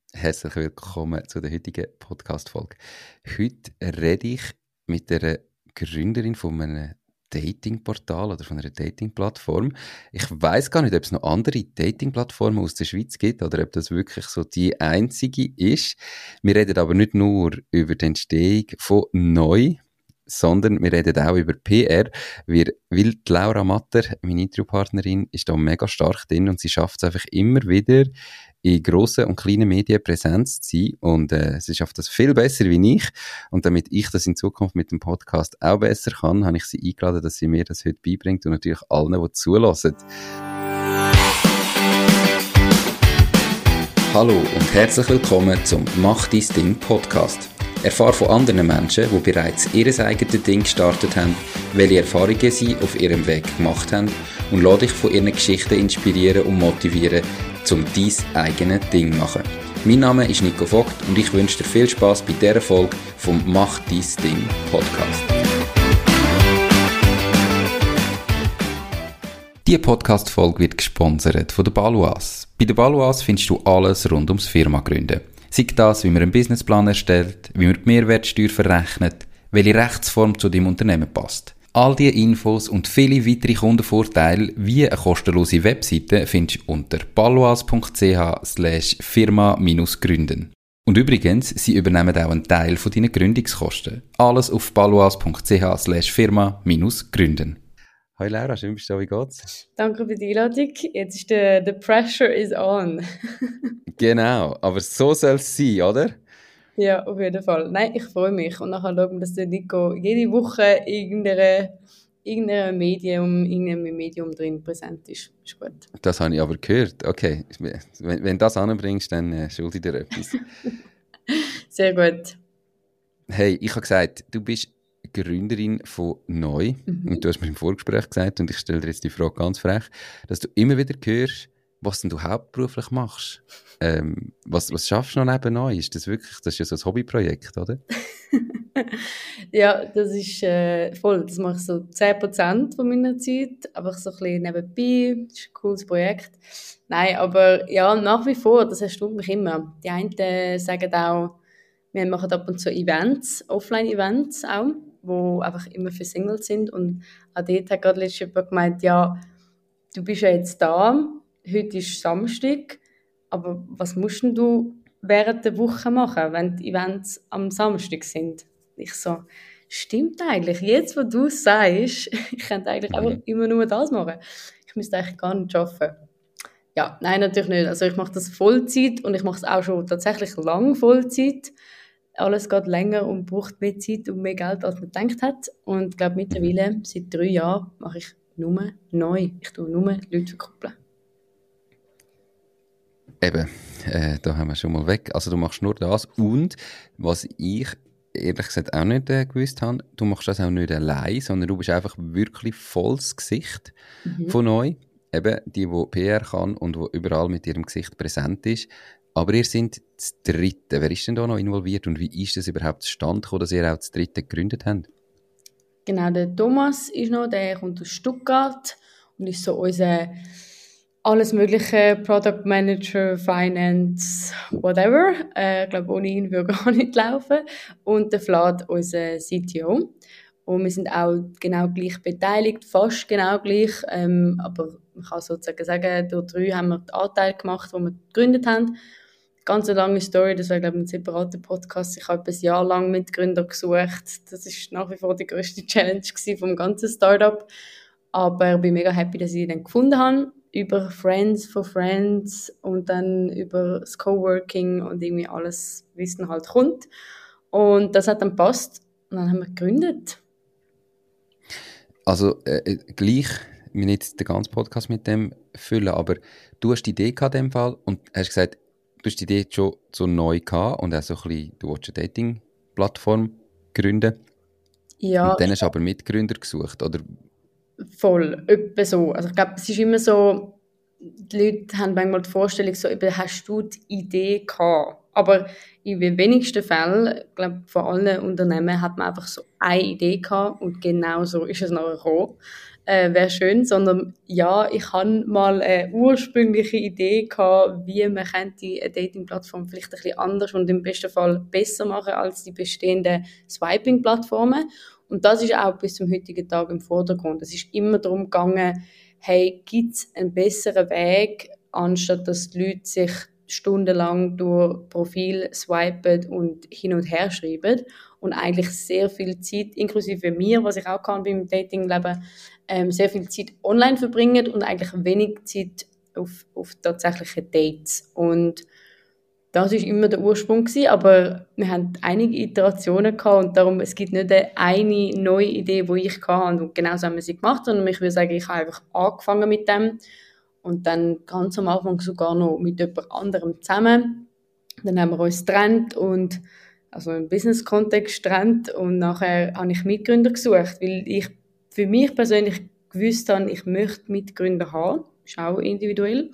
Herzlich willkommen zu der heutigen Podcast-Folge. Heute rede ich mit der Gründerin von einem Dating-Portal oder von einer Dating-Plattform. Ich weiss gar nicht, ob es noch andere Dating-Plattformen aus der Schweiz gibt oder ob das wirklich so die einzige ist. Wir reden aber nicht nur über die Entstehung von neu, sondern wir reden auch über PR, weil die Laura Matter, meine Interviewpartnerin, ist da mega stark drin und sie schafft es einfach immer wieder, in grossen und kleinen Medien Präsenz zu sein und sie schafft das viel besser wie ich und damit ich das in Zukunft mit dem Podcast auch besser kann, habe ich sie eingeladen, dass sie mir das heute beibringt und natürlich allen, die zulassen. Hallo und herzlich willkommen zum Mach dein Ding Podcast. Erfahre von anderen Menschen, die bereits ihr eigenes Ding gestartet haben, welche Erfahrungen sie auf ihrem Weg gemacht haben und lass dich von ihren Geschichten inspirieren und motivieren, um dein eigenes Ding zu machen. Mein Name ist Nico Vogt und ich wünsche dir viel Spass bei dieser Folge vom Mach dein Ding Podcast. Diese Podcast-Folge wird gesponsert von der Baloise. Bei der Baloise findest du alles rund ums Firma-Gründen. Sei das, wie man einen Businessplan erstellt, wie man die Mehrwertsteuer verrechnet, welche Rechtsform zu deinem Unternehmen passt. All diese Infos und viele weitere Kundenvorteile wie eine kostenlose Webseite findest du unter baloise.ch/firma-gründen. Und übrigens, sie übernehmen auch einen Teil von deinen Gründungskosten. Alles auf baloise.ch/firma-gründen. Hi Laura, schön bist du da, wie geht's? Danke für die Einladung. Jetzt ist the pressure is on. Genau, aber so soll es sein, oder? Ja, auf jeden Fall. Nein, ich freue mich. Und nachher schauen wir, dass der Nico jede Woche irgendeinem Medium drin präsent ist. Ist gut. Das habe ich aber gehört. Okay, wenn du das anbringst, dann schulde ich dir etwas. Sehr gut. Hey, ich habe gesagt, du bist Gründerin von Neu. Und du hast mir im Vorgespräch gesagt, und ich stelle dir jetzt die Frage ganz frech, dass du immer wieder hörst, was denn du hauptberuflich machst. Was schaffst du noch neben Neu? Das ist ja so ein Hobbyprojekt, oder? Ja, das ist voll. Das mache ich so 10% von meiner Zeit. Einfach so ein bisschen nebenbei. Das ist ein cooles Projekt. Nein, aber ja, nach wie vor, das erstaunt mich immer. Die einen sagen auch, wir machen ab und zu Events, Offline-Events auch, die einfach immer für Singles sind. Und auch dort hat gerade letztes jemand gemeint, ja, du bist ja jetzt da, heute ist Samstag, aber was musst denn du während der Woche machen, wenn die Events am Samstag sind? Ich so, stimmt eigentlich, jetzt wo du es sagst, ich könnte eigentlich einfach immer nur das machen. Ich müsste eigentlich gar nicht arbeiten. Ja, nein, natürlich nicht. Also ich mache das Vollzeit und ich mache es auch schon tatsächlich lang Vollzeit. Alles geht länger und braucht mehr Zeit und mehr Geld, als man gedacht hat. Und ich glaube, mittlerweile, seit 3 Jahren, mache ich nur neu. Ich tue nur Leute verkuppeln. Eben, da haben wir schon mal weg. Also du machst nur das. Und was ich ehrlich gesagt auch nicht gewusst habe, du machst das auch nicht allein, sondern du bist einfach wirklich volles Gesicht von Neu. Eben die PR kann und wo überall mit ihrem Gesicht präsent ist. Aber ihr seid das Dritte. Wer ist denn da noch involviert und wie ist das überhaupt zustande gekommen, dass ihr auch das Dritte gegründet habt? Genau, der Thomas ist noch, der kommt aus Stuttgart und ist so unser alles mögliche Product Manager, Finance, whatever. Ich glaube, ohne ihn würde gar nicht laufen. Und der Vlad, unser CTO. Und wir sind auch genau gleich beteiligt, fast genau gleich. Aber man kann sozusagen sagen, durch 3 haben wir den Anteil gemacht, den wir gegründet haben. Ganz eine lange Story, das war, glaube ich, ein separater Podcast. Ich habe ein Jahr lang Mitgründer gesucht. Das war nach wie vor die grösste Challenge vom ganzen Startup. Aber ich bin mega happy, dass ich die dann gefunden habe. Über Friends for Friends und dann über das Coworking und irgendwie alles, wie es dann halt kommt. Und das hat dann gepasst. Und dann haben wir gegründet. Also gleich, wir nicht jetzt den ganzen Podcast mit dem füllen, aber du hast die Idee gehabt in dem Fall und hast gesagt, du hast die Idee schon so neu gehabt und auch so ein bisschen, du wolltest eine Dating-Plattform gründen. Ja. Und dann hast du aber Mitgründer gesucht, oder? Voll, etwa so. Also ich glaube, es ist immer so, die Leute haben manchmal die Vorstellung, so, eben, hast du die Idee gehabt? Aber in den wenigsten Fällen, ich glaube, von allen Unternehmen hat man einfach so eine Idee gehabt und genau so ist es nachher gekommen. Wäre schön, sondern ja, ich hatte mal eine ursprüngliche Idee gehabt, wie man könnte eine Dating-Plattform vielleicht ein bisschen anders und im besten Fall besser machen als die bestehenden Swiping-Plattformen. Und das ist auch bis zum heutigen Tag im Vordergrund. Es ist immer darum gegangen, hey, gibt es einen besseren Weg, anstatt dass die Leute sich stundenlang durch Profil swipen und hin und her schreiben und eigentlich sehr viel Zeit, inklusive mir, was ich auch kann beim Datingleben, sehr viel Zeit online verbringen und eigentlich wenig Zeit auf tatsächliche Dates. Und das ist immer der Ursprung gewesen, aber wir haben einige Iterationen gehabt und darum, es gibt nicht eine neue Idee, die ich hatte und genau so haben wir sie gemacht, sondern ich würde sagen, ich habe einfach angefangen mit dem und dann ganz am Anfang sogar noch mit jemand anderem zusammen. Dann haben wir uns getrennt und also im Business-Kontext getrennt und nachher habe ich Mitgründer gesucht, weil ich für mich persönlich gewusst habe, ich möchte Mitgründer haben, ist auch individuell.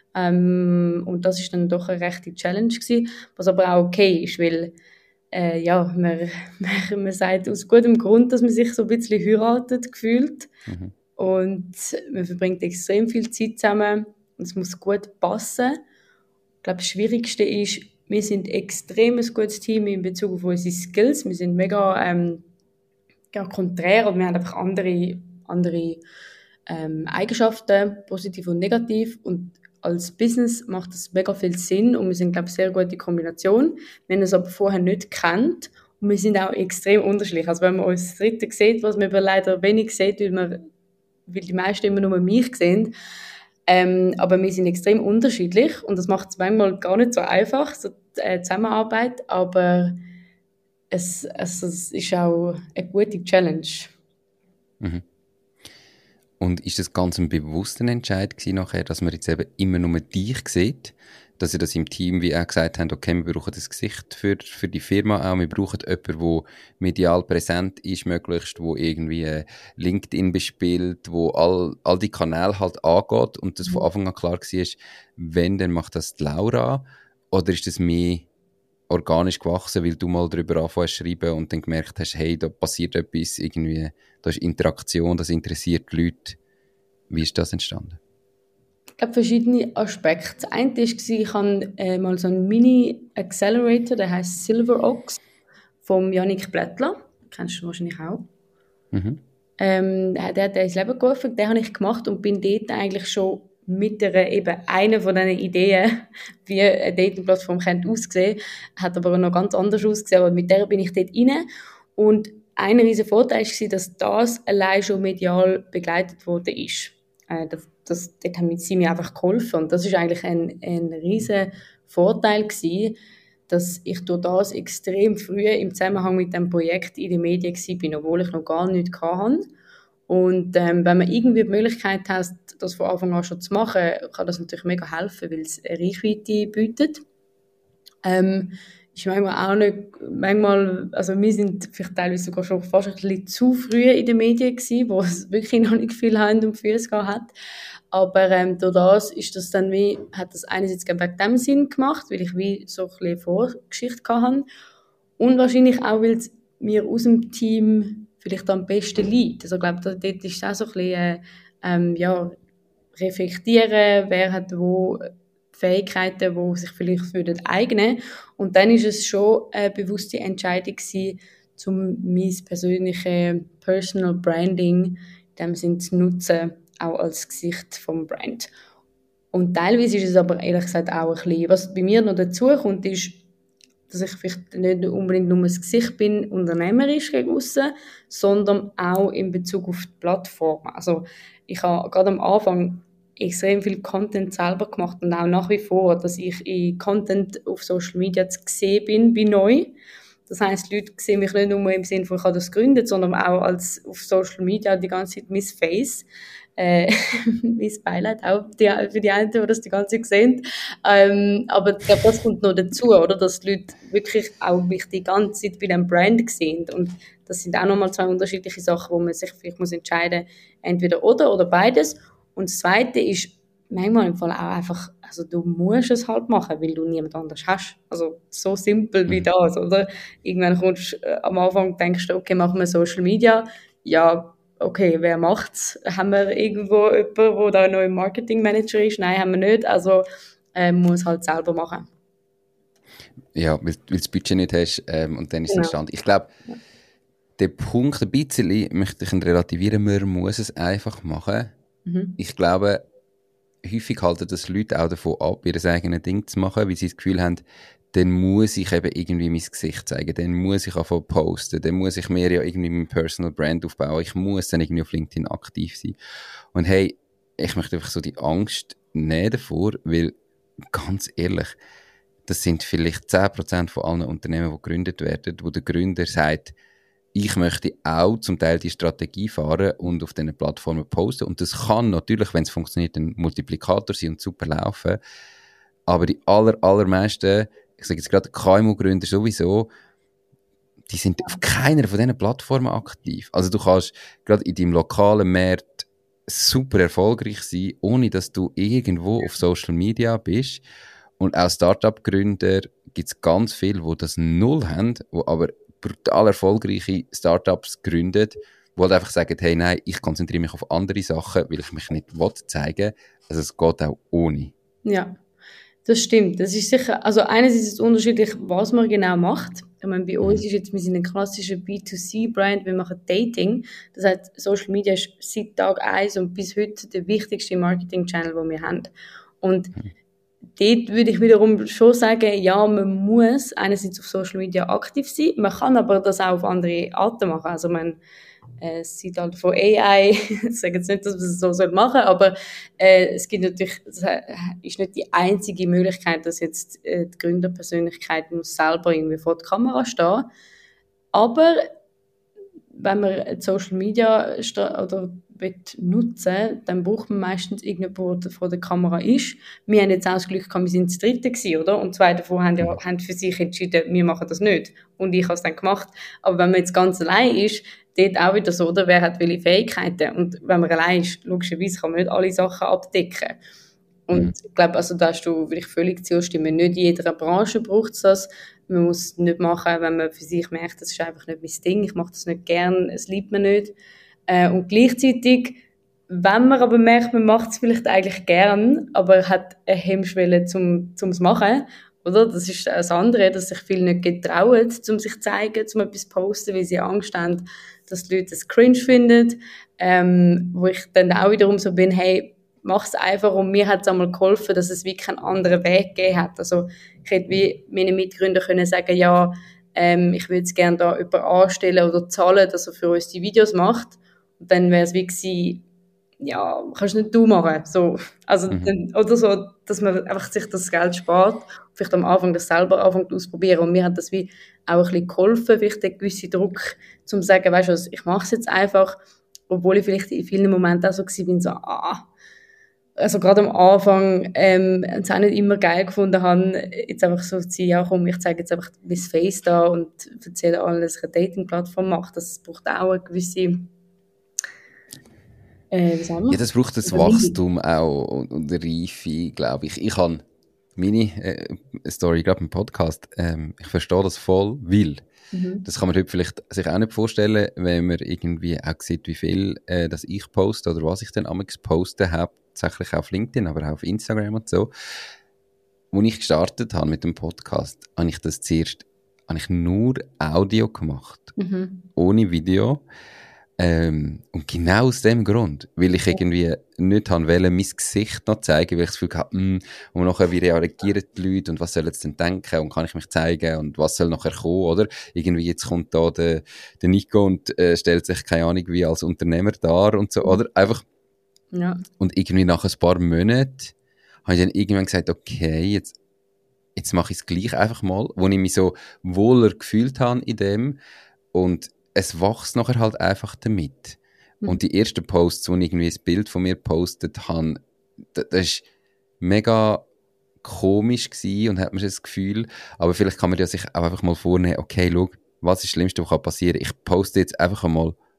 Und das ist dann doch eine rechte Challenge gewesen, was aber auch okay ist, weil ja, man sagt aus gutem Grund, dass man sich so ein bisschen heiratet gefühlt und man verbringt extrem viel Zeit zusammen und es muss gut passen. Ich glaube, das Schwierigste ist, wir sind extrem ein gutes Team in Bezug auf unsere Skills. Wir sind mega ja, konträr, aber wir haben einfach andere Eigenschaften, positiv und negativ. Und als Business macht das mega viel Sinn und wir sind, glaube ich, sehr gute Kombination. Wir haben uns aber vorher nicht gekannt und wir sind auch extrem unterschiedlich. Also wenn man uns das Dritte sieht, was man aber leider wenig sieht, weil die meisten immer nur mich sehen, aber wir sind extrem unterschiedlich und das macht es manchmal gar nicht so einfach, so die Zusammenarbeit, aber es ist auch eine gute Challenge. Mhm. Und ist das ganz ein bewusster Entscheid gewesen nachher, dass man jetzt eben immer nur dich sieht, dass ihr das im Team wie auch gesagt habt, okay, wir brauchen das Gesicht für die Firma auch, wir brauchen jemanden, der medial präsent ist, möglichst, wo irgendwie LinkedIn bespielt, wo all die Kanäle halt angeht und das von Anfang an klar war, wenn, dann macht das die Laura, oder ist das mehr organisch gewachsen, weil du mal darüber anfängst zu schreiben und dann gemerkt hast, hey, da passiert etwas, irgendwie, da ist Interaktion, das interessiert die Leute. Wie ist das entstanden? Ich glaube, verschiedene Aspekte. Das eine war, ich habe mal so einen Mini-Accelerator, der heisst Silver Ox, vom Yannick Blättler. Kennst du wahrscheinlich auch. Der hat ins Leben gerufen, den habe ich gemacht und bin dort eigentlich schon mit einer von diesen Ideen, wie eine Dating-Plattform könnte aussehen, hat aber noch ganz anders ausgesehen, aber mit der bin ich dort rein und ein riesiger Vorteil war, dass das allein schon medial begleitet worden ist. Dort haben sie mir einfach geholfen und das ist eigentlich ein riesiger Vorteil gewesen, dass ich durch das extrem früh im Zusammenhang mit dem Projekt in den Medien war, obwohl ich noch gar nichts hatte. Und wenn man irgendwie die Möglichkeit hat, das von Anfang an schon zu machen, kann das natürlich mega helfen, weil es eine Reichweite bietet. Ist manchmal, also wir sind vielleicht teilweise sogar schon fast ein bisschen zu früh in den Medien gewesen, wo es wirklich noch nicht viel Hand und Füße gehabt hat. Aber durch das ist das dann hat das einerseits wegen dem Sinn gemacht, weil ich wie so ein bisschen Vorgeschichte hatte. Und wahrscheinlich auch, weil es mir aus dem Team vielleicht am besten liegt. Also ich glaube, dort ist es auch so ein bisschen, reflektieren, wer hat wo Fähigkeiten, die sich vielleicht eignen würden. Und dann ist es schon eine bewusste Entscheidung gewesen, um mein persönliches Personal Branding in dem Sinne zu nutzen, auch als Gesicht vom Brand. Und teilweise ist es aber ehrlich gesagt auch ein bisschen, was bei mir noch dazu kommt, ist, dass ich vielleicht nicht unbedingt nur das Gesicht bin, unternehmerisch gegen aussen, sondern auch in Bezug auf die Plattform. Also ich habe gerade am Anfang extrem viel Content selber gemacht und auch nach wie vor, dass ich in Content auf Social Media zu sehen bin, wie neu. Das heisst, die Leute sehen mich nicht nur im Sinne von, ich habe das gegründet, sondern auch als auf Social Media die ganze Zeit mein Face. Mein Beileid auch für die einen, die das die ganze Zeit sehen. Aber ich glaube, das kommt noch dazu, oder? Dass die Leute wirklich auch mich die ganze Zeit bei dem Brand sehen. Und das sind auch nochmal zwei unterschiedliche Sachen, wo man sich vielleicht muss entscheiden, entweder oder beides. Und das Zweite ist, manchmal im Fall auch einfach, also du musst es halt machen, weil du niemand anders hast. Also so simpel wie das, oder? Irgendwann kommst am Anfang denkst du, okay, machen wir Social Media. Ja, okay, wer macht's? Haben wir irgendwo jemanden, der da noch im Marketing-Manager ist? Nein, haben wir nicht. Also muss halt selber machen. Ja, weil du das Budget nicht hast und dann ist es Genau. entstanden. Ich glaube, der Punkt ein bisschen möchte ich ihn relativieren, man muss es einfach machen. Ich glaube, häufig halten das Leute auch davon ab, ihr eigenes Ding zu machen, weil sie das Gefühl haben, dann muss ich eben irgendwie mein Gesicht zeigen, dann muss ich anfangen posten, dann muss ich mir ja irgendwie mein Personal Brand aufbauen, ich muss dann irgendwie auf LinkedIn aktiv sein. Und hey, ich möchte einfach so die Angst nehmen davor, weil, ganz ehrlich, das sind vielleicht 10% von allen Unternehmen, die gegründet werden, wo der Gründer sagt, ich möchte auch zum Teil die Strategie fahren und auf diesen Plattformen posten. Und das kann natürlich, wenn es funktioniert, ein Multiplikator sein und super laufen. Aber die allermeisten, ich sage jetzt gerade KMU-Gründer sowieso, die sind auf keiner von diesen Plattformen aktiv. Also du kannst gerade in deinem lokalen Markt super erfolgreich sein, ohne dass du irgendwo auf Social Media bist. Und auch Startup-Gründer gibt es ganz viele, die das null haben, die aber brutal erfolgreiche Startups gründen, die halt einfach sagen, hey, nein, ich konzentriere mich auf andere Sachen, weil ich mich nicht zeigen will. Also es geht auch ohne. Ja, das stimmt. Das ist sicher, also einerseits ist es unterschiedlich, was man genau macht. Ich meine, bei uns ist jetzt, wir sind ein klassischer B2C-Brand, wir machen Dating. Das heißt, Social Media ist seit Tag 1 und bis heute der wichtigste Marketing-Channel, den wir haben. Und dort würde ich wiederum schon sagen, ja, man muss einerseits auf Social Media aktiv sein, man kann aber das auch auf andere Arten machen. Also es sieht halt von AI, ich sage jetzt nicht, dass man es so machen soll, aber es gibt natürlich, es ist nicht die einzige Möglichkeit, dass jetzt die Gründerpersönlichkeit muss selber irgendwie vor der Kamera stehen. Aber wenn man Social Media oder nutzen, dann braucht man meistens irgendjemanden, der vor der Kamera ist. Wir haben jetzt auch das Glück gehabt, wir sind das Dritte gewesen, oder? Und zwei davon haben für sich entschieden, wir machen das nicht. Und ich habe es dann gemacht. Aber wenn man jetzt ganz allein ist, dort auch wieder so, oder? Wer hat welche Fähigkeiten? Und wenn man allein ist, logischerweise kann man nicht alle Sachen abdecken. Und ich glaube, also da hast du wirklich völlig zustimmen. Nicht in jeder Branche braucht es das. Man muss es nicht machen, wenn man für sich merkt, das ist einfach nicht mein Ding, ich mache das nicht gern, es liebt mir nicht. Und gleichzeitig, wenn man aber merkt, man macht es vielleicht eigentlich gern, aber hat eine Hemmschwelle zum es machen, oder? Das ist das andere, dass sich viele nicht getrauen, um sich zu zeigen, um etwas zu posten, weil sie Angst haben, dass die Leute es cringe finden. Wo ich dann auch wiederum so bin, hey, mach es einfach, und mir hat es einmal geholfen, dass es wie keinen anderen Weg gegeben hat. Also ich hätte wie meine Mitgründer können sagen, ja, ich würde es gerne da jemanden anstellen oder zahlen, dass er für uns die Videos macht. Und dann wäre es wie gewesen, ja, kannst nicht du machen. So, also dann, oder so, dass man einfach sich das Geld spart, vielleicht am Anfang das selber anfängt auszuprobieren. Und mir hat das wie auch ein bisschen geholfen, vielleicht der gewisse Druck, zum sagen, weißt du was, ich mache es jetzt einfach, obwohl ich vielleicht in vielen Momenten auch so gewesen bin, so, also gerade am Anfang es auch nicht immer geil gefunden habe, jetzt einfach so zu sein, ja komm, ich zeige jetzt einfach mein Face da und erzähle allen, dass ich eine Dating-Plattform mache. Das braucht auch eine gewisse wie sagen wir? Ja, das braucht das Wachstum auch und Reife, glaube ich. Ich habe meine Story, gerade im Podcast, ich verstehe das voll, weil das kann man heute vielleicht sich auch nicht vorstellen, wenn man irgendwie auch sieht, wie viel das ich poste oder was ich dann amigs posten habe, tatsächlich auf LinkedIn, aber auch auf Instagram und so. Als ich gestartet habe mit dem Podcast, habe ich das zuerst nur Audio gemacht, ohne Video. Und genau aus dem Grund, weil ich irgendwie nicht wollte, mein Gesicht noch zeigen, weil ich das Gefühl hatte, und nachher, wie reagieren die Leute und was sollen sie denn denken und kann ich mich zeigen und was soll nachher kommen, oder? Irgendwie jetzt kommt da der Nico und stellt sich, keine Ahnung, wie als Unternehmer dar und so, oder? Einfach. Ja. Und irgendwie nach ein paar Monaten habe ich dann irgendwann gesagt, okay, jetzt mache ich es gleich einfach mal, wo ich mich so wohler gefühlt habe in dem, und es wächst nachher halt einfach damit. Und die ersten Posts, wo ich irgendwie ein Bild von mir gepostet habe, das war mega komisch gewesen und hat man das Gefühl, aber vielleicht kann man ja sich auch einfach mal vornehmen, okay, schau, was ist das Schlimmste, was passieren kann? Ich poste jetzt einfach einmal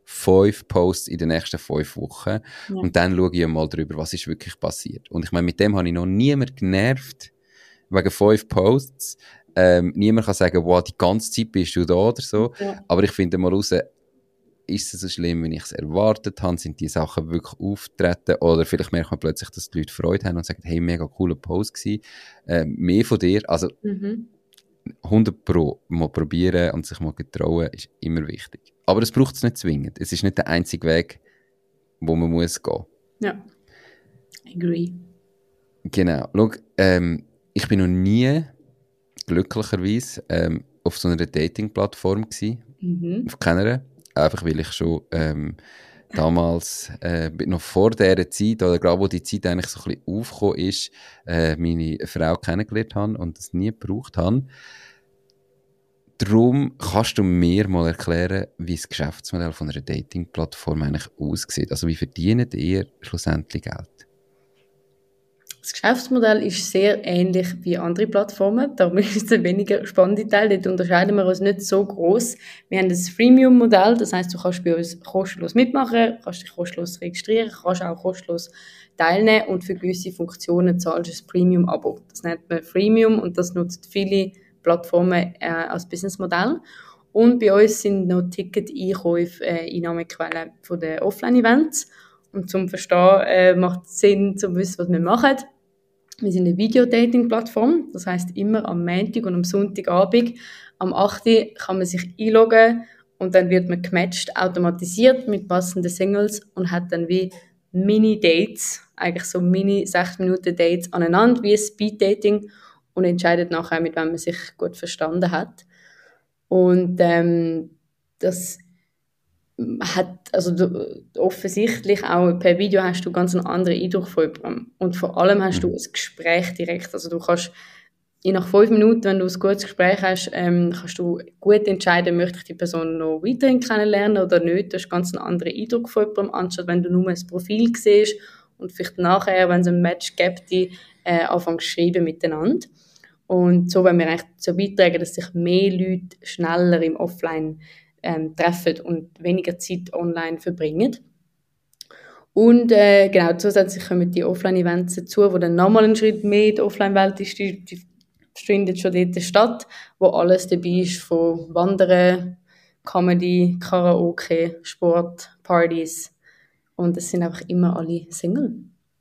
5 Posts in den nächsten 5 Wochen Ja. und dann schaue ich mal drüber, was ist wirklich passiert. Und ich meine, mit dem habe ich noch niemand genervt, wegen 5 Posts. Niemand kann sagen, wow, die ganze Zeit bist du da oder so. Ja. Aber ich finde mal raus, ist es so schlimm, wie ich es erwartet habe? Sind die Sachen wirklich auftreten? Oder vielleicht merkt man plötzlich, dass die Leute Freude haben und sagen, hey, mega cooler Post gewesen. Mehr von dir. Also 100 Pro mal probieren und sich mal getrauen, ist immer wichtig. Aber es braucht es nicht zwingend. Es ist nicht der einzige Weg, wo man muss gehen. Ja. Agree. Genau. Schau, ich bin noch nie glücklicherweise auf so einer Dating-Plattform gewesen. Auf keiner. Einfach weil ich schon damals, noch vor dieser Zeit, oder gerade wo die Zeit eigentlich so ein bisschen aufgekommen ist, meine Frau kennengelernt habe und das nie gebraucht habe. Darum kannst du mir mal erklären, wie das Geschäftsmodell von einer Dating-Plattform eigentlich aussieht. Also wie verdient ihr schlussendlich Geld? Das Geschäftsmodell ist sehr ähnlich wie andere Plattformen. Darum ist es ein weniger spannender Teil. Dort unterscheiden wir uns nicht so gross. Wir haben das Freemium-Modell. Das heisst, du kannst bei uns kostenlos mitmachen, kannst dich kostenlos registrieren, kannst auch kostenlos teilnehmen und für gewisse Funktionen zahlst du ein Premium-Abo. Das nennt man Freemium und das nutzt viele Plattformen als Businessmodell. Und bei uns sind noch Ticket-Einkäufe Einnahmequellen von den Offline-Events. Und zum Verstehen macht es Sinn, zu wissen, was wir machen. Wir sind eine Video-Dating-Plattform. Das heisst, immer am Montag und am Sonntagabend am 8. Uhr kann man sich einloggen und dann wird man gematcht, automatisiert mit passenden Singles und hat dann wie Mini-Dates, eigentlich so Mini-6-Minuten-Dates aneinander, wie ein Speed-Dating und entscheidet nachher, mit wem man sich gut verstanden hat. Und das hat, also offensichtlich auch per Video hast du ganz einen anderen Eindruck von jemandem. Und vor allem hast du ein Gespräch direkt. Also du kannst, je nach 5 Minuten, wenn du ein gutes Gespräch hast, kannst du gut entscheiden, möchte ich die Person noch weiterhin kennenlernen oder nicht. Du hast ganz einen anderen Eindruck von jemandem, anstatt wenn du nur ein Profil siehst und vielleicht nachher, wenn es ein Match gibt, die anfangen zu schreiben miteinander. Und so wollen wir eigentlich dazu beitragen, dass sich mehr Leute schneller im Offline treffen und weniger Zeit online verbringen. Und genau, zusätzlich kommen die Offline-Events dazu, wo dann nochmal einen Schritt mehr in die Offline-Welt ist, die findet schon dort statt, wo alles dabei ist, von Wandern, Comedy, Karaoke, Sport, Partys und es sind einfach immer alle Single.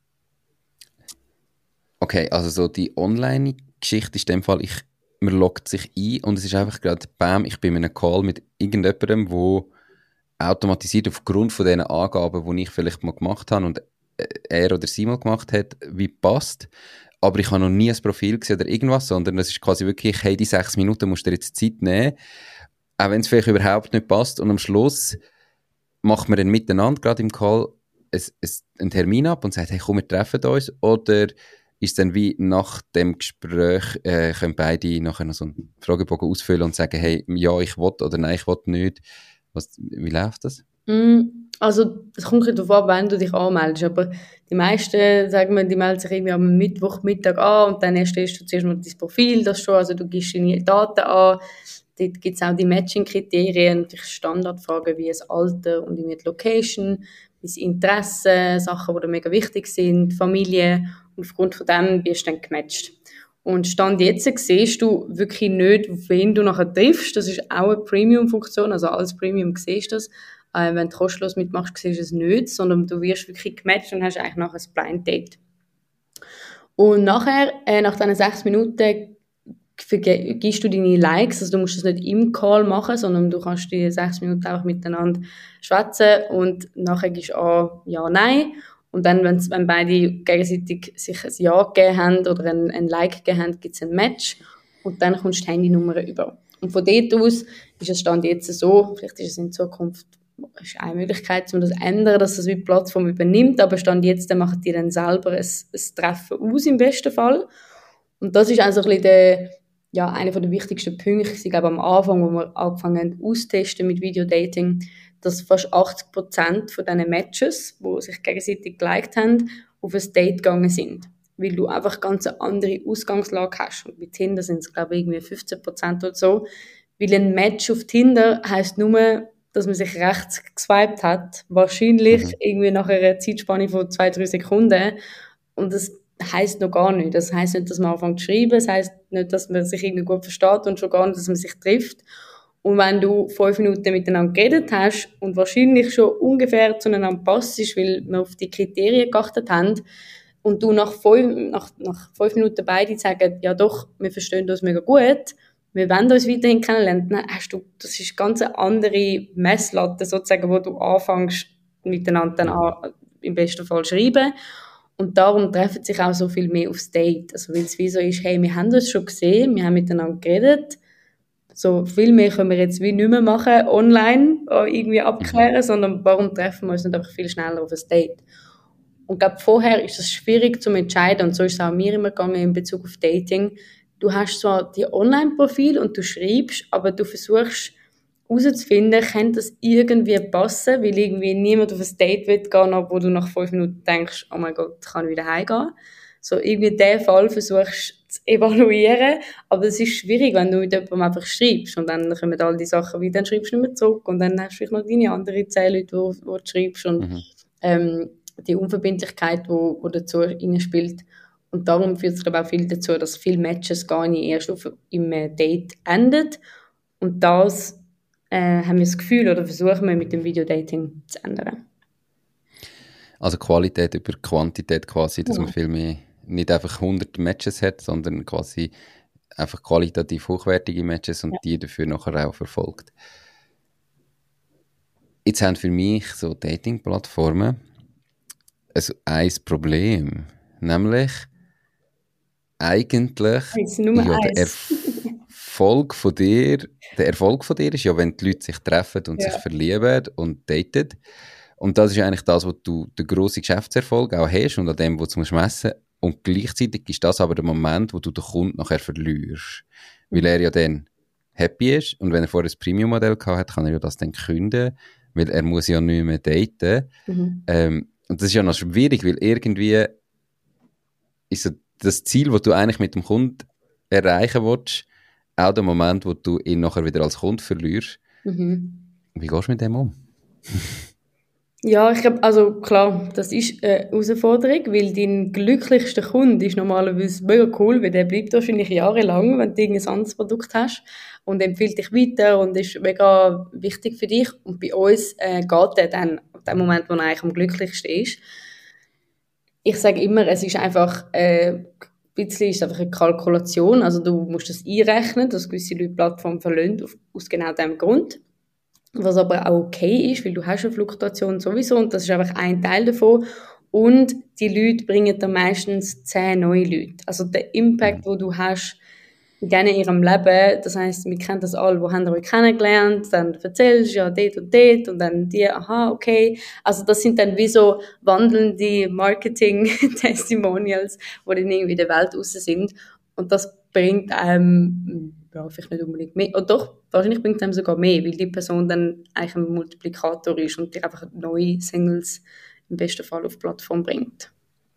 Okay, also so die Online-Geschichte ist in dem Fall, man loggt sich ein und es ist einfach gerade, bam, ich bin in einem Call mit irgendjemandem, wo automatisiert aufgrund von diesen Angaben, die ich vielleicht mal gemacht habe und er oder sie mal gemacht hat, wie passt. Aber ich habe noch nie ein Profil gesehen oder irgendwas, sondern es ist quasi wirklich, hey, die 6 Minuten musst du dir jetzt Zeit nehmen, auch wenn es vielleicht überhaupt nicht passt. Und am Schluss macht man dann miteinander, gerade im Call, einen Termin ab und sagt, hey, komm, wir treffen uns. Oder ist dann wie nach dem Gespräch, können beide nachher noch so einen Fragebogen ausfüllen und sagen, hey, ja, ich will oder nein, ich will nicht. Wie läuft das? Also, es kommt darauf an, wenn du dich anmeldest. Aber die meisten, sagen wir, die melden sich irgendwie am Mittwochmittag an und dann erstellst du zuerst mal dein Profil, das schon, also du gibst deine Daten an. Dort gibt es auch die Matching-Kriterien, natürlich Standardfragen wie das Alter und die Location, das Interesse, Sachen, die dir mega wichtig sind, Familie. Und aufgrund von dem wirst du dann gematcht. Und Stand jetzt siehst du wirklich nicht, wen du nachher triffst. Das ist auch eine Premium-Funktion, also als Premium siehst du das. Wenn du kostenlos mitmachst, siehst du es nicht, sondern du wirst wirklich gematcht und hast eigentlich nachher ein Blind Date. Und nachher, nach diesen 6 Minuten, gibst du deine Likes, also du musst das nicht im Call machen, sondern du kannst die 6 Minuten einfach miteinander schwätzen und nachher gibst du an Ja, Nein. Und dann, wenn beide gegenseitig sich ein Ja gegeben haben oder ein Like gegeben haben, gibt es ein Match und dann kommst du die Handynummer über. Und von dort aus ist es Stand jetzt so, vielleicht ist es in Zukunft ist eine Möglichkeit, um das zu ändern, dass das wie die Plattform übernimmt, aber Stand jetzt, dann machen die dann selber ein Treffen aus, im besten Fall. Und das ist also ein bisschen einer der wichtigsten Punkte, ich glaube am Anfang, wo wir angefangen haben auszutesten mit Videodating, dass fast 80% von diesen Matches, die sich gegenseitig geliked haben, auf ein Date gegangen sind. Weil du einfach ganz eine andere Ausgangslage hast. Und bei Tinder sind es, glaube ich, irgendwie 15% oder so. Weil ein Match auf Tinder heisst nur, dass man sich rechts geswiped hat, wahrscheinlich irgendwie nach einer Zeitspanne von 2-3 Sekunden. Und das heisst noch gar nicht. Das heisst nicht, dass man anfängt zu schreiben, das heisst nicht, dass man sich irgendwie gut versteht und schon gar nicht, dass man sich trifft. Und wenn du 5 Minuten miteinander geredet hast und wahrscheinlich schon ungefähr zueinander passt, weil wir auf die Kriterien geachtet haben, und du nach 5 Minuten beide sagen, ja doch, wir verstehen uns mega gut, wir wollen uns weiterhin kennenlernen, dann das ist ganz eine andere Messlatte sozusagen, wo du anfängst miteinander dann an, im besten Fall schreiben. Und darum treffen sich auch so viel mehr aufs Date. Also weil es wie so ist, hey, wir haben uns schon gesehen, wir haben miteinander geredet, so viel mehr können wir jetzt wie nicht mehr machen, online irgendwie abklären, sondern warum treffen wir uns nicht einfach viel schneller auf ein Date? Und ich glaube, vorher ist es schwierig zu entscheiden, und so ist es auch mir immer gegangen in Bezug auf Dating. Du hast zwar die Online-Profil und du schreibst, aber du versuchst herauszufinden, könnte das irgendwie passen, weil irgendwie niemand auf ein Date will gehen, wo du nach 5 Minuten denkst, oh mein Gott, ich kann wieder heimgehen. So irgendwie diesen Fall versuchst zu evaluieren, aber es ist schwierig, wenn du mit jemandem einfach schreibst und dann kommen all die Sachen wieder, dann schreibst du nicht mehr zurück und dann hast du vielleicht noch deine andere 10 Leute, wo du schreibst und die Unverbindlichkeit, die dazu reinspielt. Und darum führt es, glaube ich, auch viel dazu, dass viele Matches gar nicht erst im Date enden. Und das haben wir das Gefühl oder versuchen wir mit dem Videodating zu ändern. Also Qualität über Quantität quasi, dass man viel mehr, nicht einfach 100 Matches hat, sondern quasi einfach qualitativ hochwertige Matches und die dafür nachher auch verfolgt. Jetzt haben für mich so Dating-Plattformen also ein Problem, nämlich eigentlich der Erfolg von dir ist ja, wenn die Leute sich treffen und sich verlieben und daten. Und das ist eigentlich das, wo du den grossen Geschäftserfolg auch hast und an dem, wo du messen musst. Und gleichzeitig ist das aber der Moment, wo du den Kunden nachher verlierst. Weil er ja dann happy ist und wenn er vorher ein Premium-Modell gehabt hat, kann er ja das dann kündigen, weil er muss ja nicht mehr daten. Und das ist ja noch schwierig, weil irgendwie ist so das Ziel, das du eigentlich mit dem Kunden erreichen willst, auch der Moment, wo du ihn nachher wieder als Kunde verlierst. Wie gehst du mit dem um? Ja, ich glaube, also klar, das ist eine Herausforderung, weil dein glücklichster Kunde ist normalerweise mega cool, weil der bleibt wahrscheinlich jahrelang, wenn du irgendein anderes Produkt hast und empfiehlt dich weiter und ist mega wichtig für dich. Und bei uns geht der dann ab dem Moment, wo er eigentlich am glücklichsten ist. Ich sage immer, es ist einfach ein bisschen ist einfach eine Kalkulation, also du musst das einrechnen, dass gewisse Leute Plattformen verlassen, aus genau diesem Grund. Was aber auch okay ist, weil du hast eine Fluktuation sowieso und das ist einfach ein Teil davon. Und die Leute bringen dann meistens 10 neue Leute. Also der Impact, den du hast in ihrem Leben, das heisst, wir kennen das alle, wo haben wir euch kennengelernt, dann erzählst du ja dort und dann die, aha, okay. Also das sind dann wie so wandelnde Marketing-Testimonials, die dann irgendwie in der Welt raus sind. Und das bringt einem, ja, vielleicht nicht unbedingt mehr, oder doch, wahrscheinlich bringt es einem sogar mehr, weil die Person dann eigentlich ein Multiplikator ist und dir einfach neue Singles im besten Fall auf die Plattform bringt.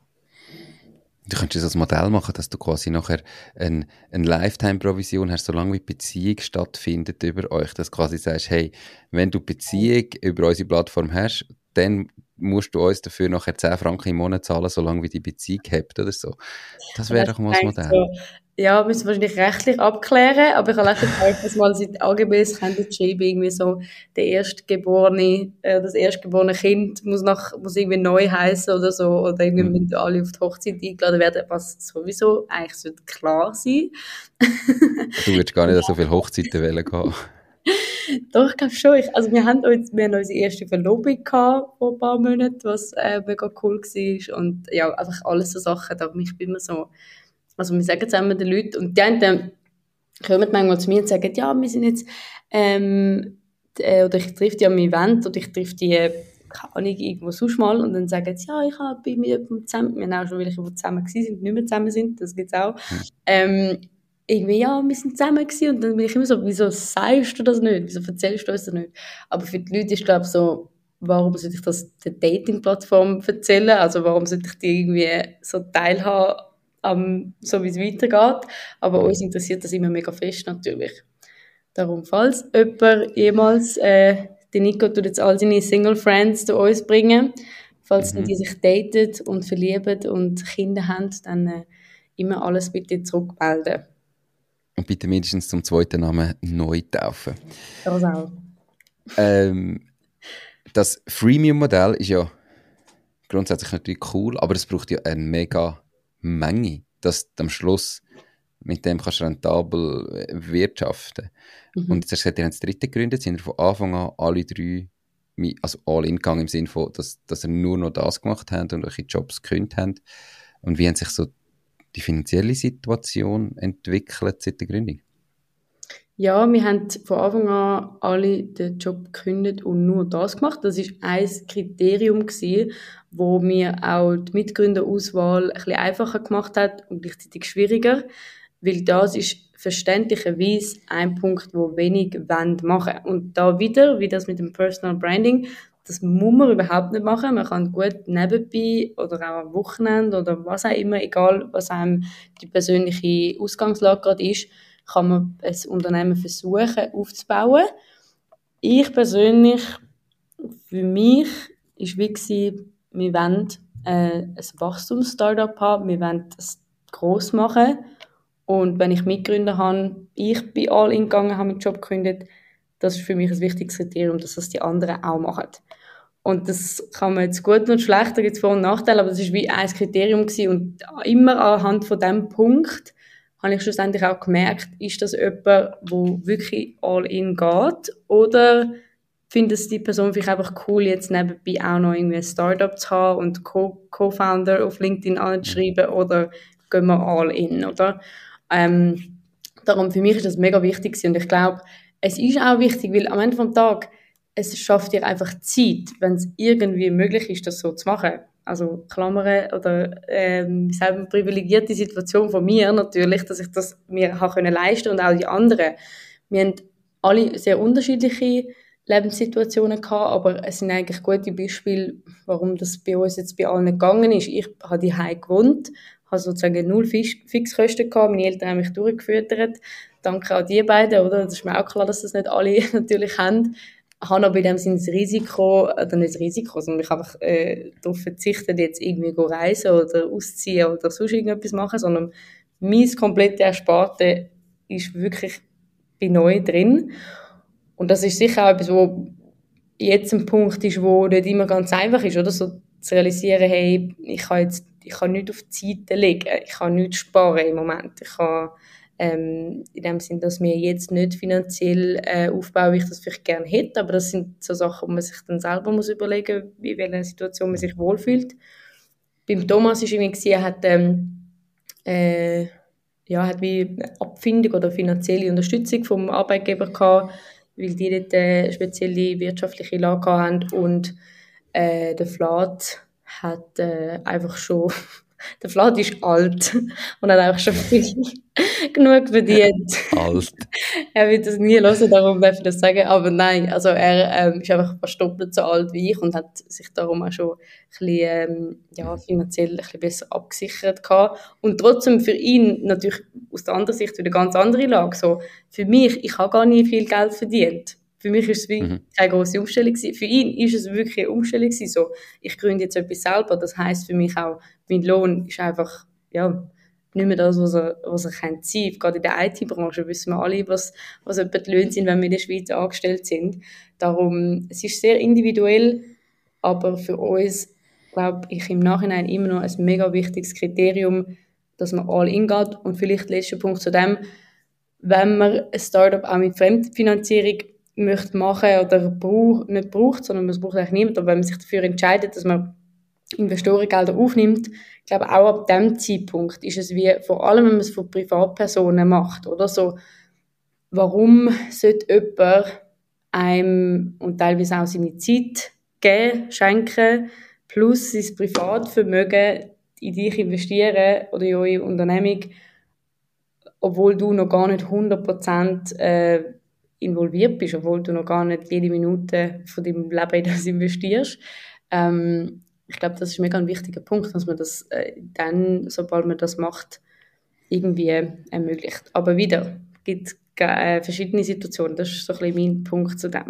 Du könntest das Modell machen, dass du quasi nachher eine Lifetime-Provision hast, solange wie Beziehung stattfindet über euch, dass du quasi sagst, hey, wenn du Beziehung über unsere Plattform hast, dann musst du uns dafür nachher 10 Franken im Monat zahlen, solange wie die Beziehung habt oder so. Das wäre doch mal das Modell. So, ja, müssen wir wahrscheinlich rechtlich abklären, aber ich habe auch schon gehört, dass mal seit AGBs können die schreiben, irgendwie so, das erstgeborene Kind muss irgendwie neu heißen oder so, oder irgendwie müssen alle auf die Hochzeit eingeladen werden, was sowieso eigentlich sollte klar sein. Du würdest gar nicht so viele Hochzeiten wählen gehen. Doch, ich glaube schon. Wir haben unsere erste Verlobung gehabt vor ein paar Monaten, was mega cool war. Und ja, einfach alles so Sachen, da ich bin immer so, also wir sagen zusammen den Leuten, und die einen kommen manchmal zu mir und sagen, ja, wir sind jetzt, oder ich treffe die am Event, oder ich treffe die, keine Ahnung, irgendwo sonst mal, und dann sagen sie, ja, ich bin mit jemandem zusammen, wir haben auch schon welche, die zusammen gewesen sind, nicht mehr zusammen sind, das gibt's auch. Irgendwie, ja, wir sind zusammen gewesen, und dann bin ich immer so, wieso sagst du das nicht? Wieso erzählst du uns das nicht? Aber für die Leute ist, glaube ich, so, warum sollte ich das der Dating-Plattform erzählen? Also warum sollte ich die irgendwie so teilhaben, so wie es weitergeht? Aber uns interessiert das immer mega fest, natürlich. Darum, falls jemand jemals Der Nico tut jetzt all seine Single-Friends zu uns bringen. Falls die sich daten und verlieben und Kinder haben, dann immer alles bitte zurückmelden. Und bitte mindestens zum zweiten Namen neu taufen. Das auch. Das Freemium-Modell ist ja grundsätzlich natürlich cool, aber es braucht ja eine mega Menge, dass du am Schluss mit dem kannst rentabel wirtschaften. Und jetzt hast du gesagt, ihr habt das dritte gegründet, sind ihr von Anfang an alle drei, also all-in gegangen im Sinne von, dass ihr nur noch das gemacht habt und eure Jobs gekündigt habt. Und wie hat sich so die finanzielle Situation entwickelt seit der Gründung? Ja, wir haben von Anfang an alle den Job gekündigt und nur das gemacht. Das war ein Kriterium gewesen, wo mir auch die Mitgründerauswahl ein bisschen einfacher gemacht hat und gleichzeitig schwieriger, weil das ist verständlicherweise ein Punkt, wo wenig machen wollen. Und da wieder, wie das mit dem Personal Branding, das muss man überhaupt nicht machen. Man kann gut nebenbei oder auch am Wochenende oder was auch immer, egal was einem die persönliche Ausgangslage gerade ist, kann man ein Unternehmen versuchen aufzubauen. Ich persönlich, für mich, war wie, wir wollen ein Wachstums-Startup haben, wir wollen es gross machen. Und wenn ich Mitgründer habe, ich bin all-in gegangen, habe meinen Job gekündigt, das ist für mich ein wichtiges Kriterium, dass das die anderen auch machen. Und das kann man jetzt gut und schlecht, da gibt es Vor- und Nachteile, aber das war wie ein Kriterium gewesen. Und immer anhand von diesem Punkt habe ich schlussendlich auch gemerkt, ist das jemand, der wirklich all-in geht, oder findet es die Person vielleicht einfach cool, jetzt nebenbei auch noch irgendwie ein Startup zu haben und Co-Founder auf LinkedIn anzuschreiben, oder gehen wir all-in, oder? Darum, für mich ist das mega wichtig gewesen. Und ich glaube, es ist auch wichtig, weil am Ende des Tages, es schafft dir einfach Zeit, wenn es irgendwie möglich ist, das so zu machen. Also Klammern oder selber privilegierte Situation von mir natürlich, dass ich das mir habe können leisten und auch die anderen. Wir haben alle sehr unterschiedliche Lebenssituationen gehabt, aber es sind eigentlich gute Beispiele, warum das bei uns jetzt bei allen gegangen ist. Ich habe daheim gewohnt, habe sozusagen 0 Fixkosten gehabt, meine Eltern haben mich durchgefüttert. Danke an die beiden, oder? Das ist mir auch klar, dass das nicht alle natürlich haben. Ich habe aber in dem Sinne das Risiko, oder nicht das Risiko, sondern ich habe einfach darauf verzichtet, jetzt irgendwie reisen oder ausziehen oder sonst irgendetwas machen, sondern mein komplette Ersparte ist wirklich bei neu drin. Und das ist sicher auch etwas, wo jetzt ein Punkt ist, wo nicht immer ganz einfach ist, oder? So zu realisieren, hey, ich kann nichts auf die Seite legen, ich kann nichts sparen im Moment. Ich kann in dem Sinn, dass wir jetzt nicht finanziell aufbauen, wie ich das vielleicht gerne hätte, aber das sind so Sachen, wo man sich dann selber muss überlegen muss, in welcher Situation man sich wohlfühlt. Beim Thomas war irgendwie, er hat hat wie eine Abfindung oder finanzielle Unterstützung vom Arbeitgeber gehabt, weil die dort eine spezielle wirtschaftliche Lage haben, und der Vlad hat einfach schon der Vlad ist alt und hat auch schon genug verdient. Alt. Er wird das nie hören, darum darf ich das sagen. Aber nein, also er ist einfach fast doppelt so alt wie ich und hat sich darum auch schon ein bisschen, finanziell ein bisschen besser abgesichert gehabt. Und trotzdem für ihn natürlich aus der anderen Sicht wieder eine ganz andere Lage. So, für mich, ich habe gar nie viel Geld verdient. Für mich ist es wie keine grosse Umstellung gewesen. Für ihn ist es wirklich eine Umstellung gewesen. So, ich gründe jetzt etwas selber. Das heisst für mich auch, mein Lohn ist einfach, nicht mehr das, was er sein kann. Gerade in der IT-Branche wissen wir alle, was etwa die Löhne sind, wenn wir in der Schweiz angestellt sind. Darum, es ist sehr individuell, aber für uns, glaube ich, im Nachhinein immer noch ein mega wichtiges Kriterium, dass man all in geht. Und vielleicht letzter Punkt zu dem, wenn man ein Startup auch mit Fremdfinanzierung möchte machen oder nicht braucht, sondern es braucht eigentlich niemand, aber wenn man sich dafür entscheidet, dass man Investorengelder aufnimmt, ich glaube, auch ab diesem Zeitpunkt ist es wie, vor allem wenn man es von Privatpersonen macht, oder so, warum sollte jemand einem und teilweise auch seine Zeit geben, schenken, plus sein Privatvermögen in dich investieren oder in eure Unternehmung, obwohl du noch gar nicht 100% involviert bist, obwohl du noch gar nicht jede Minute von deinem Leben in das investierst. Ich glaube, das ist mega ein wichtiger Punkt, dass man das dann, sobald man das macht, irgendwie ermöglicht. Aber wieder, es gibt verschiedene Situationen. Das ist so ein bisschen mein Punkt zu dem.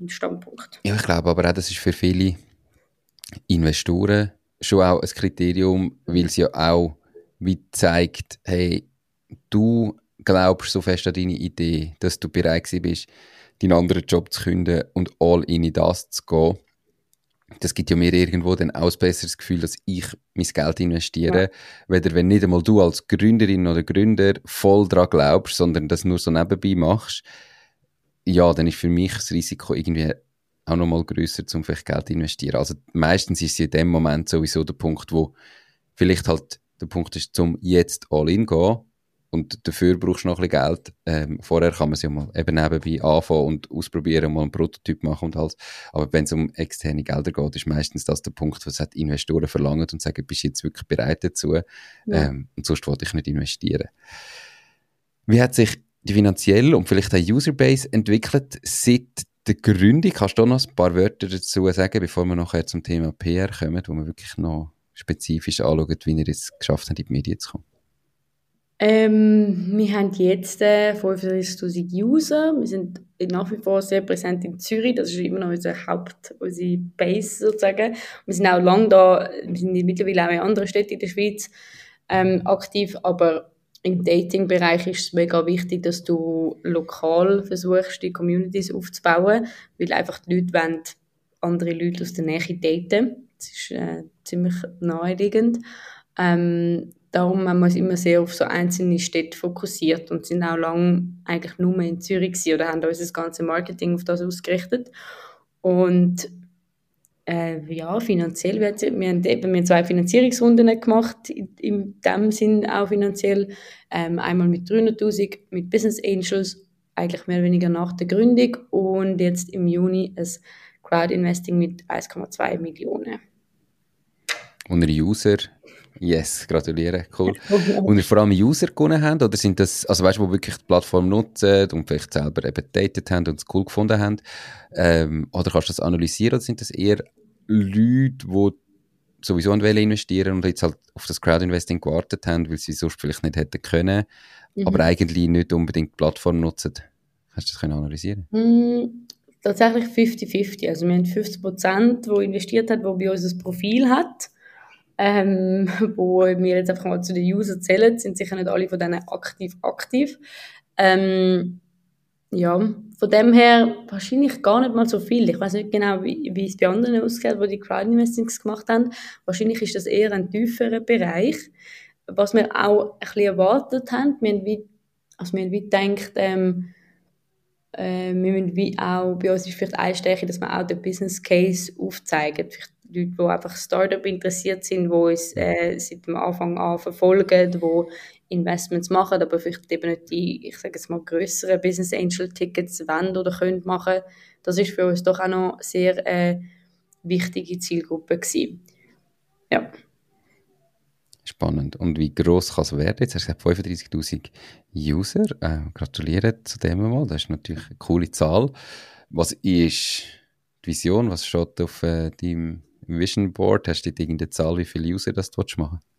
mein Standpunkt. Ja, ich glaube aber auch, das ist für viele Investoren schon auch ein Kriterium, weil es ja auch wie zeigt, hey, du glaubst so fest an deine Idee, dass du bereit gewesen bist, deinen anderen Job zu kündigen und all in das zu gehen. Das gibt ja mir irgendwo dann auch ein besseres Gefühl, dass ich mein Geld investiere, weder wenn nicht einmal du als Gründerin oder Gründer voll daran glaubst, sondern das nur so nebenbei machst, ja, dann ist für mich das Risiko irgendwie auch nochmal grösser, um vielleicht Geld zu investieren. Also meistens ist es in dem Moment sowieso der Punkt, wo vielleicht halt der Punkt ist, zum jetzt all in gehen und dafür brauchst du noch ein bisschen Geld. Vorher kann man es ja mal eben nebenbei anfangen und ausprobieren, mal einen Prototyp machen und alles. Aber wenn es um externe Gelder geht, ist meistens das der Punkt, was halt Investoren verlangen und sagen, bist du jetzt wirklich bereit dazu? Ja. Und sonst wollte ich nicht investieren. Wie hat sich die finanzielle und vielleicht auch Userbase entwickelt seit der Gründung? Kannst du noch ein paar Wörter dazu sagen, bevor wir nachher zum Thema PR kommen, wo wir wirklich noch spezifisch anschauen, wie ihr es geschafft habt, in die Medien zu kommen? Wir haben jetzt 35'000 User. Wir sind nach wie vor sehr präsent in Zürich. Das ist immer noch unsere Base sozusagen. Wir sind auch lange da, wir sind mittlerweile auch in anderen Städten in der Schweiz aktiv, aber im Dating-Bereich ist es mega wichtig, dass du lokal versuchst, die Communities aufzubauen, weil einfach die Leute wollen andere Leute aus der Nähe daten. Das ist ziemlich naheliegend. Darum haben wir uns immer sehr auf so einzelne Städte fokussiert und sind auch lange eigentlich nur in Zürich gewesen oder haben unser ganzes Marketing auf das ausgerichtet. Und ja, finanziell, wir haben 2 Finanzierungsrunden gemacht, in dem Sinn auch finanziell. Einmal mit 300'000 mit Business Angels, eigentlich mehr oder weniger nach der Gründung und jetzt im Juni ein Crowd-Investing mit 1,2 Millionen. Und ihr User, yes, gratuliere, cool. Und ihr vor allem User gewonnen habt, oder sind das, also weißt du, die wirklich die Plattform nutzen und vielleicht selber eben datet haben und es cool gefunden haben, oder kannst du das analysieren, oder sind das eher Leute, die sowieso investieren und jetzt halt auf das Crowdinvesting gewartet haben, weil sie sonst vielleicht nicht hätten können, aber eigentlich nicht unbedingt die Plattform nutzen? Hast du das können analysieren? Tatsächlich 50-50. Also wir haben 50%, die investiert hat, wo bei uns ein Profil hat, wo wir jetzt einfach mal zu den Usern zählen, sind sicher nicht alle von denen aktiv. Ja, von dem her wahrscheinlich gar nicht mal so viel. Ich weiß nicht genau, wie es bei anderen ausgeht, die Crowd-Investings gemacht haben. Wahrscheinlich ist das eher ein tieferer Bereich. Was wir auch ein bisschen erwartet haben, wir haben wie gedacht, wir müssen wie auch, bei uns ist vielleicht eine Stärke, dass wir auch den Business Case aufzeigen. Vielleicht Leute, die einfach Startup interessiert sind, die uns seit dem Anfang an verfolgen, die Investments machen, aber vielleicht eben nicht die, ich sage jetzt mal, grösseren Business Angel Tickets wollen oder können machen. Das ist für uns doch auch noch eine sehr wichtige Zielgruppe gewesen. Ja. Spannend. Und wie gross kann es werden? Jetzt hast du gesagt 35'000 User. Gratuliere zu dem mal. Das ist natürlich eine coole Zahl. Was ist die Vision? Was steht auf deinem Vision Board? Hast du irgendeine Zahl, wie viele User das du machen willst?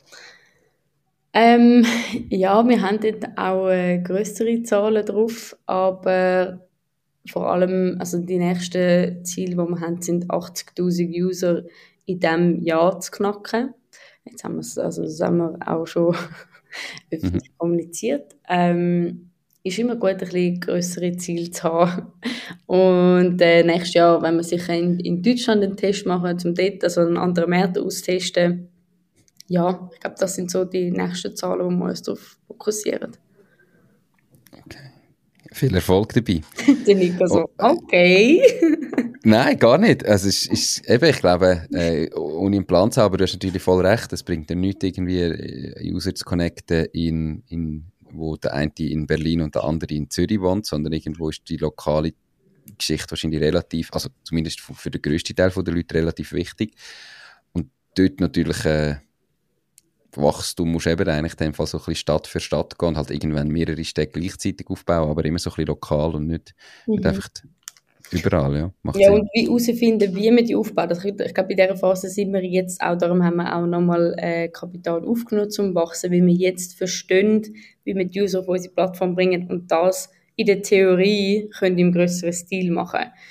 Ja, wir haben dort auch grössere Zahlen drauf, aber vor allem, also die nächsten Ziele, die wir haben, sind 80'000 User in diesem Jahr zu knacken. Jetzt haben wir es, also das haben wir auch schon öffentlich kommuniziert. Ist immer gut, ein bisschen grössere Ziele zu haben. Und nächstes Jahr, wenn wir sicher in Deutschland einen Test machen, zum dort also einen anderen Markt austesten, ja, ich glaube, das sind so die nächsten Zahlen, wo wir uns darauf fokussieren. Okay. Viel Erfolg dabei. Der Nico so, okay. Nein, gar nicht. Also eben, ich glaube, ohne einen Plan zu haben, aber du hast natürlich voll recht, es bringt dir nichts, irgendwie User zu connecten, wo der eine in Berlin und der andere in Zürich wohnt, sondern irgendwo ist die lokale Geschichte wahrscheinlich relativ, also zumindest für den grössten Teil der Leute relativ wichtig. Und dort natürlich Wachstum musst eben eigentlich in dem Fall so ein bisschen Stadt für Stadt gehen und halt irgendwann mehrere Städte gleichzeitig aufbauen, aber immer so ein bisschen lokal und nicht einfach überall, ja. Macht ja, Sinn. und wie herausfinden, wie man die aufbaut. Ich glaube, in dieser Phase sind wir jetzt auch, darum haben wir auch nochmal Kapital aufgenommen zum Wachsen, weil wir jetzt verstehen, wie wir die User auf unsere Plattform bringen und das in der Theorie können im grösseren Stil machen.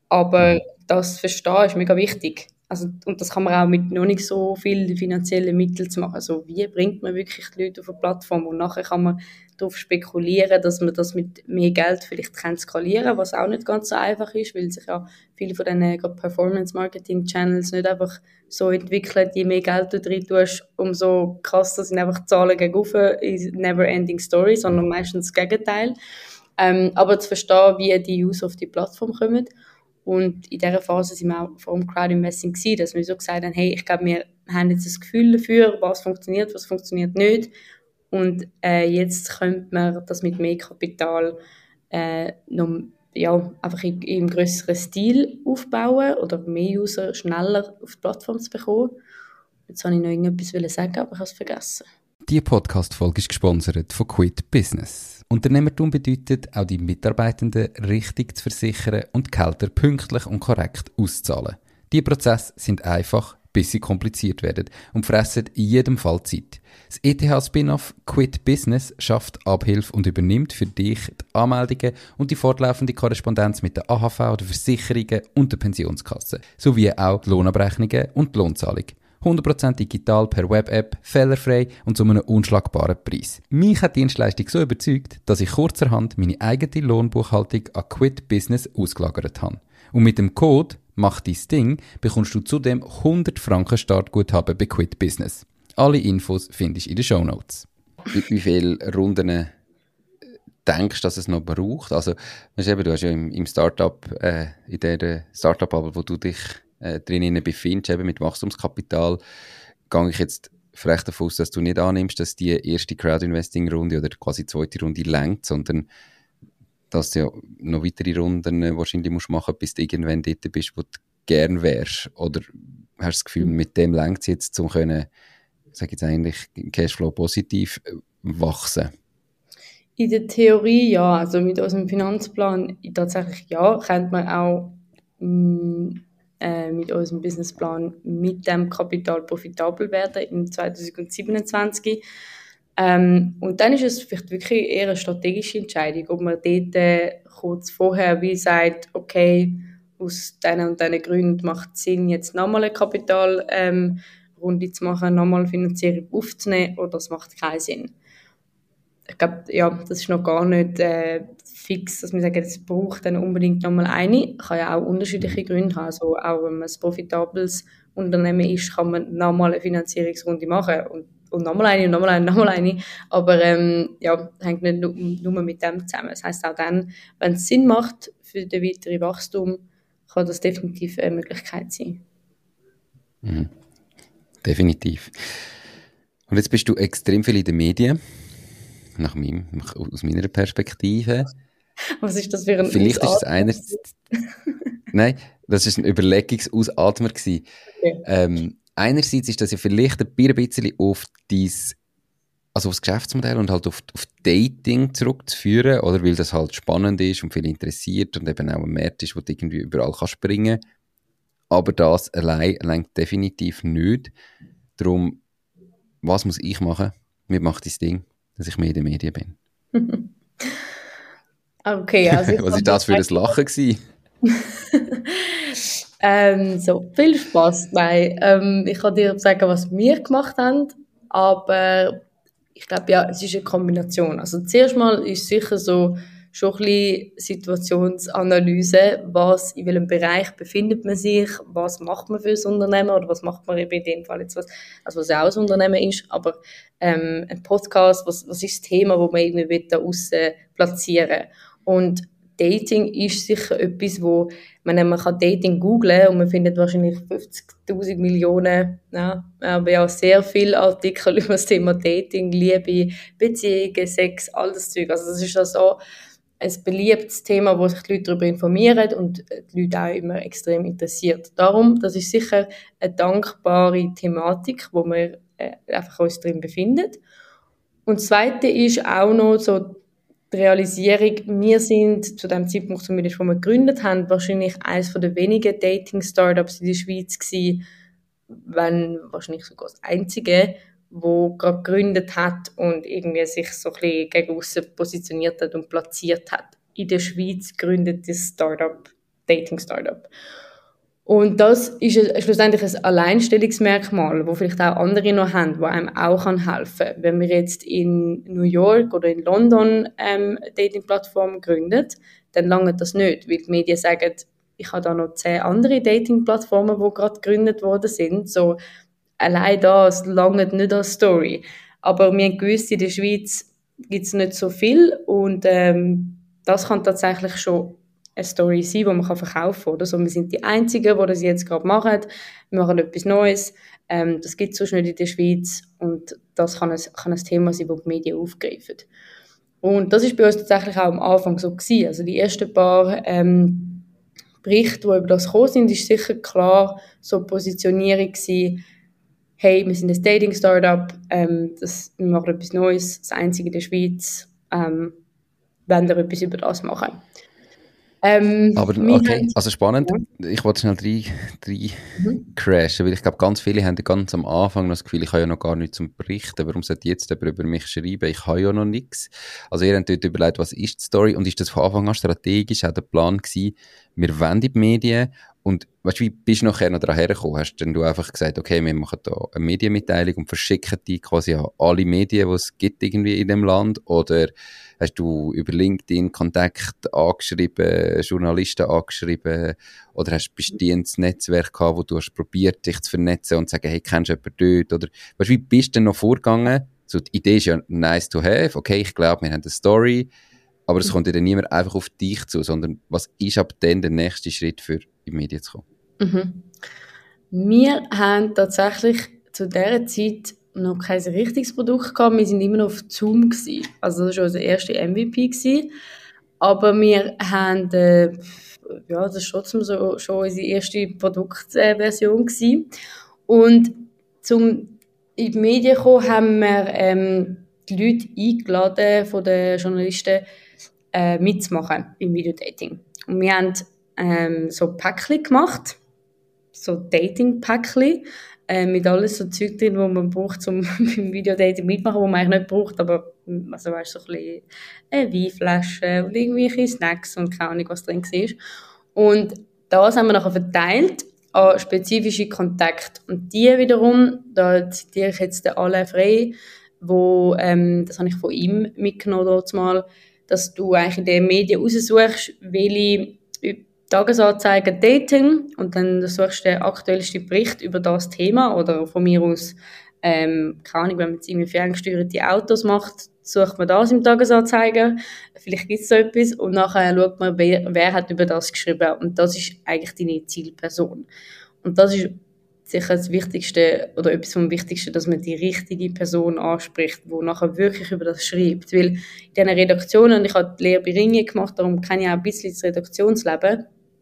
Aber das Verstehen ist mega wichtig. Also, und das kann man auch mit noch nicht so viel finanziellen Mitteln zu machen. Also, wie bringt man wirklich die Leute auf eine Plattform? Und nachher kann man darauf spekulieren, dass man das mit mehr Geld vielleicht kann skalieren, was auch nicht ganz so einfach ist, weil sich ja viele von diesen Performance-Marketing-Channels nicht einfach so entwickeln, je mehr Geld du drin tust, umso krasser sind einfach die Zahlen gegenüber, ist never-ending story, sondern meistens das Gegenteil. Aber zu verstehen, wie die User auf die Plattform kommen. Und in dieser Phase sind wir auch vor dem Crowdinvesting gewesen, dass wir so gesagt haben, hey, ich glaube, wir haben jetzt ein Gefühl dafür, was funktioniert nicht. Und jetzt könnte man das mit mehr Kapital noch, ja, einfach im grösseren Stil aufbauen oder mehr User schneller auf die Plattform zu bekommen. Jetzt wollte ich noch irgendetwas sagen, aber ich habe es vergessen. Diese Podcast-Folge ist gesponsert von Quit Business. Unternehmertum bedeutet, auch die Mitarbeitenden richtig zu versichern und Gehälter pünktlich und korrekt auszahlen. Diese Prozesse sind einfach, bis sie kompliziert werden und fressen in jedem Fall Zeit. Das ETH-Spin-off Quit Business schafft Abhilfe und übernimmt für dich die Anmeldungen und die fortlaufende Korrespondenz mit der AHV, der Versicherungen und der Pensionskasse, sowie auch die Lohnabrechnungen und die Lohnzahlung. 100% digital per Web-App, fehlerfrei und zu einem unschlagbaren Preis. Mich hat die Dienstleistung so überzeugt, dass ich kurzerhand meine eigene Lohnbuchhaltung an Quit Business ausgelagert habe. Und mit dem Code «Mach dein Ding» bekommst du zudem 100 Franken Startguthaben bei Quit Business. Alle Infos findest du in den Shownotes. Wie viele Runden denkst du, dass es noch braucht? Also, du hast ja im Startup, in der Startup-Bubble, wo du dich drinnen befindest, eben mit Wachstumskapital, gehe ich jetzt vielleicht davon aus, dass du nicht annimmst, dass die erste Crowd-Investing-Runde oder quasi die zweite Runde längt, sondern dass du ja noch weitere Runden wahrscheinlich musst machen, bis du irgendwann dort bist, wo du gern wärst. Oder hast du das Gefühl, mit dem längt es jetzt, um können, sag jetzt eigentlich, Cashflow positiv wachsen? In der Theorie ja, also mit unserem Finanzplan tatsächlich ja, könnte man auch mit unserem Businessplan mit dem Kapital profitabel werden im 2027. Und dann ist es vielleicht wirklich eher eine strategische Entscheidung, ob man dort kurz vorher wie sagt, okay, aus diesen und diesen Gründen macht es Sinn, jetzt nochmal eine Kapitalrunde zu machen, nochmal eine Finanzierung aufzunehmen, oder das macht keinen Sinn. Ich glaube, ja, das ist noch gar nicht fix, dass wir sagen, es braucht dann unbedingt nochmal eine. Kann ja auch unterschiedliche Gründe haben. Also auch wenn man ein profitables Unternehmen ist, kann man nochmal eine Finanzierungsrunde machen und nochmal eine und nochmal eine, nochmal eine. Aber ja, hängt nicht nur mit dem zusammen. Das heisst auch dann, wenn es Sinn macht für den weiteren Wachstum, kann das definitiv eine Möglichkeit sein. Mhm. Definitiv. Und jetzt bist du extrem viel in den Medien. Aus meiner Perspektive. Was ist das für ein Vielleicht ist es Nein, das war ein Überlegungsausatmer. Okay. Einerseits ist das ja vielleicht ein bisschen auf das Geschäftsmodell und halt auf Dating zurückzuführen, oder weil das halt spannend ist und viel interessiert und eben auch ein Markt ist, wo du irgendwie überall springen kannst. Aber das allein reicht definitiv nicht. Darum, was muss ich machen? Mir macht das Ding, dass ich mehr in den Medien bin. Okay, also was war das für ein Lachen gewesen? So, viel Spass. Nein, ich kann dir sagen, was wir gemacht haben, aber ich glaube, ja, es ist eine Kombination. Also zuerst mal ist sicher so schon ein bisschen Situationsanalyse, in welchem Bereich befindet man sich, was macht man für ein Unternehmen oder was macht man in dem Fall jetzt was ja auch ein Unternehmen ist, aber ein Podcast, was ist das Thema, das man irgendwie da aussen platzieren. Und Dating ist sicher etwas, wo man kann Dating googlen und man findet wahrscheinlich 50'000 Millionen, aber ja, sehr viele Artikel über das Thema Dating, Liebe, Beziehungen, Sex, all das Zeug. Also das ist also ein beliebtes Thema, wo sich die Leute darüber informieren und die Leute auch immer extrem interessiert. Darum, das ist sicher eine dankbare Thematik, wo wir einfach uns drin befinden. Und das Zweite ist auch noch so die Realisierung, wir sind zu dem Zeitpunkt, zumindest, wo wir gegründet haben, wahrscheinlich eines der wenigen Dating-Startups in der Schweiz gewesen, wenn wahrscheinlich sogar das einzige, wo gerade gegründet hat und irgendwie sich so ein bisschen gegen aussen positioniert hat und platziert hat. In der Schweiz gegründetes Startup Dating-Startup. Und das ist schlussendlich ein Alleinstellungsmerkmal, wo vielleicht auch andere noch haben, wo einem auch helfen kann. Wenn wir jetzt in New York oder in London Dating-Plattformen gründen, dann langt das nicht, weil die Medien sagen, ich habe da noch 10 andere Dating-Plattformen, die gerade gegründet worden sind. So, allein das langt nicht als Story. Aber wir haben gewusst, in der Schweiz gibt es nicht so viel und das kann tatsächlich schon eine Story sein, die man verkaufen kann. Oder so. Wir sind die Einzigen, die das jetzt gerade machen. Wir machen etwas Neues. Das gibt es sonst nicht in der Schweiz. Und das kann ein Thema sein, das die Medien aufgreifen. Und das ist bei uns tatsächlich auch am Anfang so gewesen. Also die ersten paar Berichte, die über das gekommen sind, ist sicher klar so eine Positionierung gewesen, hey, wir sind ein Dating-Startup, wir machen etwas Neues, das einzige in der Schweiz, wollen wir etwas über das machen. Aber okay, also spannend. Ja. Ich wollte schnell rein crashen, weil ich glaube, ganz viele haben ganz am Anfang das Gefühl, ich habe ja noch gar nichts zum Berichten. Warum sollte jetzt jemand über mich schreiben? Ich habe ja noch nichts. Also ihr habt dort überlegt, was ist die Story? Und ist das von Anfang an strategisch auch der Plan gewesen, wir wollen die Medien? Und weißt du, wie bist du nachher noch daran hergekommen? Hast denn du einfach gesagt, okay, wir machen da eine Medienmitteilung und verschicken die quasi an alle Medien, die es gibt irgendwie in dem Land? Oder hast du über LinkedIn Kontakt angeschrieben, Journalisten angeschrieben? Oder hast du ein bestehendes Netzwerk gehabt, wo du hast probiert, dich zu vernetzen und zu sagen, hey, kennst du jemanden dort? Oder weißt du, wie bist du denn noch vorgegangen? So, die Idee ist ja nice to have. Okay, ich glaube, wir haben eine Story. Aber es kommt ja dann niemand einfach auf dich zu, sondern was ist ab dann der nächste Schritt für die Medien zu kommen? Mhm. Wir haben tatsächlich zu dieser Zeit noch kein richtiges Produkt gehabt. Wir sind immer noch auf Zoom gewesen. Also das war unser erster MVP gewesen. Aber wir haben, ja, das ist trotzdem so, schon unsere erste Produktversion gewesen. Und zum in die Medien kommen, haben wir die Leute eingeladen von den Journalisten, mitzumachen im Videodating. Und wir haben so Päckchen gemacht, so Dating-Päckchen, mit alles so Zeug drin, was man braucht, um beim Videodating mitmachen, was man eigentlich nicht braucht, aber also weißt, so ein bisschen Weinflaschen und irgendwelche Snacks und keine Ahnung, was drin war. Und das haben wir nachher verteilt an spezifische Kontakte. Und die wiederum, da zitiere ich jetzt den Alain Frey, das habe ich von ihm mitgenommen dort mal, dass du eigentlich in den Medien raussuchst, welche Tagesanzeigen Dating und dann suchst du den aktuellsten Bericht über das Thema oder von mir aus, keine Ahnung, wenn man jetzt irgendwie ferngesteuerte Autos macht, sucht man das im Tagesanzeiger, vielleicht gibt es so etwas und nachher schaut man, wer hat über das geschrieben und das ist eigentlich deine Zielperson. Und das ist sicher das Wichtigste oder etwas vom Wichtigsten, dass man die richtige Person anspricht, die nachher wirklich über das schreibt. Weil in diesen Redaktionen, und ich habe die Lehre bei Ringe gemacht, darum kenne ich auch ein bisschen das Redaktionsleben,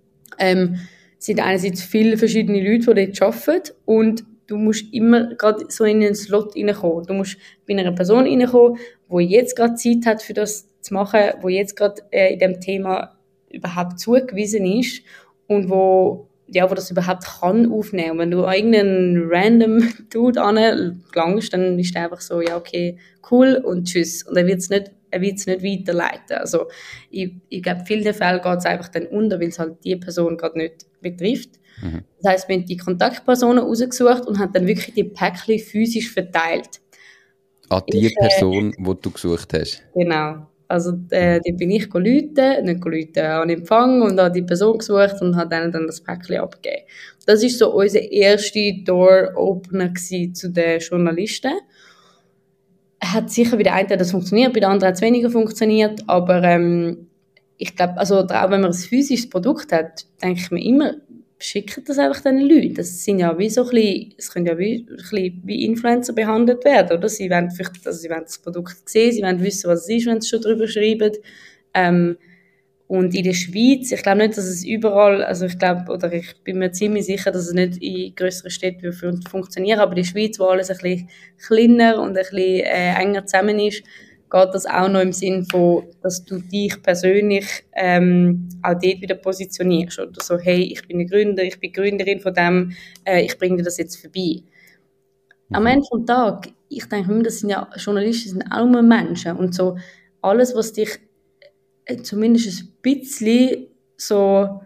sind einerseits viele verschiedene Leute, die dort arbeiten und du musst immer gerade so in einen Slot reinkommen. Du musst bei einer Person reinkommen, die jetzt gerade Zeit hat, für das zu machen, die jetzt gerade in diesem Thema überhaupt zugewiesen ist und wo das überhaupt kann aufnehmen. Und wenn du irgendeinen random Dude anlangst, dann ist der einfach so, ja okay, cool und tschüss. Und er wird es nicht weiterleiten. Also ich glaube, in vielen Fällen geht es einfach dann unter, weil es halt die Person gerade nicht betrifft. Mhm. Das heisst, wir haben die Kontaktpersonen rausgesucht und haben dann wirklich die Päckchen physisch verteilt. An die Person, die du gesucht hast? Genau. Also die bin ich rufen, an Empfang und habe die Person gesucht und habe dann das Päckchen abgegeben. Das war so unser erster Door-Opener zu den Journalisten. Hat sicher bei der einen das funktioniert, bei der anderen hat es weniger funktioniert, aber ich glaube, also auch wenn man ein physisches Produkt hat, denke ich mir immer, schickt das einfach diesen Leuten. Das sind ja wie so ein bisschen, es können ja wie Influencer behandelt werden, oder? Sie wollen das Produkt sehen, sie wollen wissen, was es ist, wenn sie schon drüber schreiben. Und in der Schweiz, ich glaube nicht, dass es überall, also ich glaube, oder ich bin mir ziemlich sicher, dass es nicht in grösseren Städten funktioniert, aber in der Schweiz, wo alles ein bisschen kleiner und ein bisschen enger zusammen ist, geht das auch noch im Sinn von, dass du dich persönlich auch dort wieder positionierst. Oder so, hey, ich bin ein Gründer, ich bin Gründerin von dem, ich bringe dir das jetzt vorbei. Am Ende des Tages, ich denke immer, das sind ja Journalisten, sind auch nur Menschen. Und so alles, was dich zumindest ein bisschen so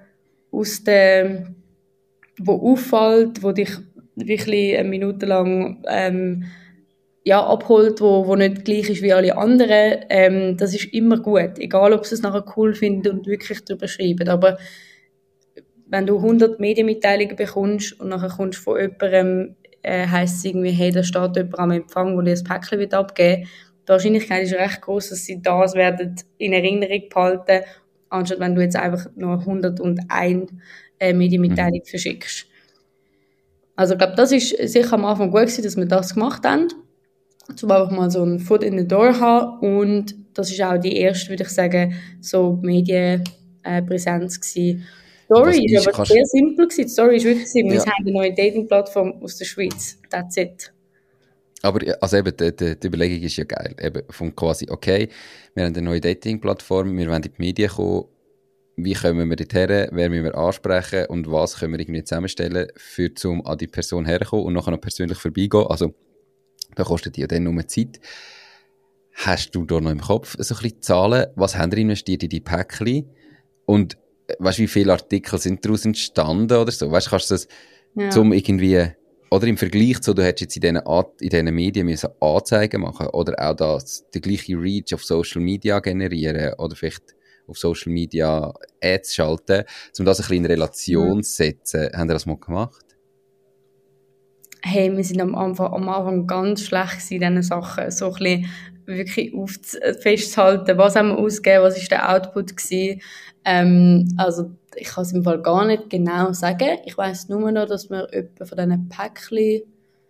wo auffällt, wo dich wirklich eine Minute lang abholt, wo nicht gleich ist wie alle anderen, das ist immer gut. Egal, ob sie es nachher cool finden und wirklich darüber schreiben. Aber wenn du 100 Medienmitteilungen bekommst und nachher kommst von jemandem, heisst es irgendwie, hey, da steht jemand am Empfang, der dir ein Päckchen abgeben will, die Wahrscheinlichkeit ist recht groß, dass sie das werden in Erinnerung behalten, anstatt wenn du jetzt einfach nur 101 Medienmitteilungen verschickst. Also ich glaube, das ist sicher am Anfang gut gewesen, dass wir das gemacht haben, um einfach mal so einen Foot in the door zu haben. Und das ist auch die erste, würde ich sagen, so Medienpräsenz gewesen. Story ist aber sehr simpel gewesen. Die Story ist wirklich simpel. Wir haben eine neue Dating-Plattform aus der Schweiz. That's it. Aber also eben, die Überlegung ist ja geil. Eben von quasi, okay, wir haben eine neue Dating-Plattform, wir wollen in die Medien kommen. Wie kommen wir dorthin, wer müssen wir ansprechen und was können wir irgendwie zusammenstellen, um an die Person herzukommen und nachher noch persönlich vorbeigehen. Also, da kostet die ja dann nur Zeit. Hast du da noch im Kopf so ein bisschen Zahlen? Was haben ihr investiert in die Päckchen? Und weißt du, wie viele Artikel sind daraus entstanden oder so? Weißt du, kannst du das zum irgendwie, oder im Vergleich zu, du hättest jetzt in diesen Medien müssen Anzeigen machen oder auch den gleichen Reach auf Social Media generieren oder vielleicht auf Social Media Ads schalten, um das ein bisschen in Relation zu setzen. Haben ihr das mal gemacht? Hey, wir sind am Anfang ganz schlecht in diesen Sachen. So ein bisschen wirklich festzuhalten, was haben wir ausgegeben, was war der Output gewesen. Also ich kann es im Fall gar nicht genau sagen. Ich weiss nur noch, dass wir etwa von diesen Päckchen,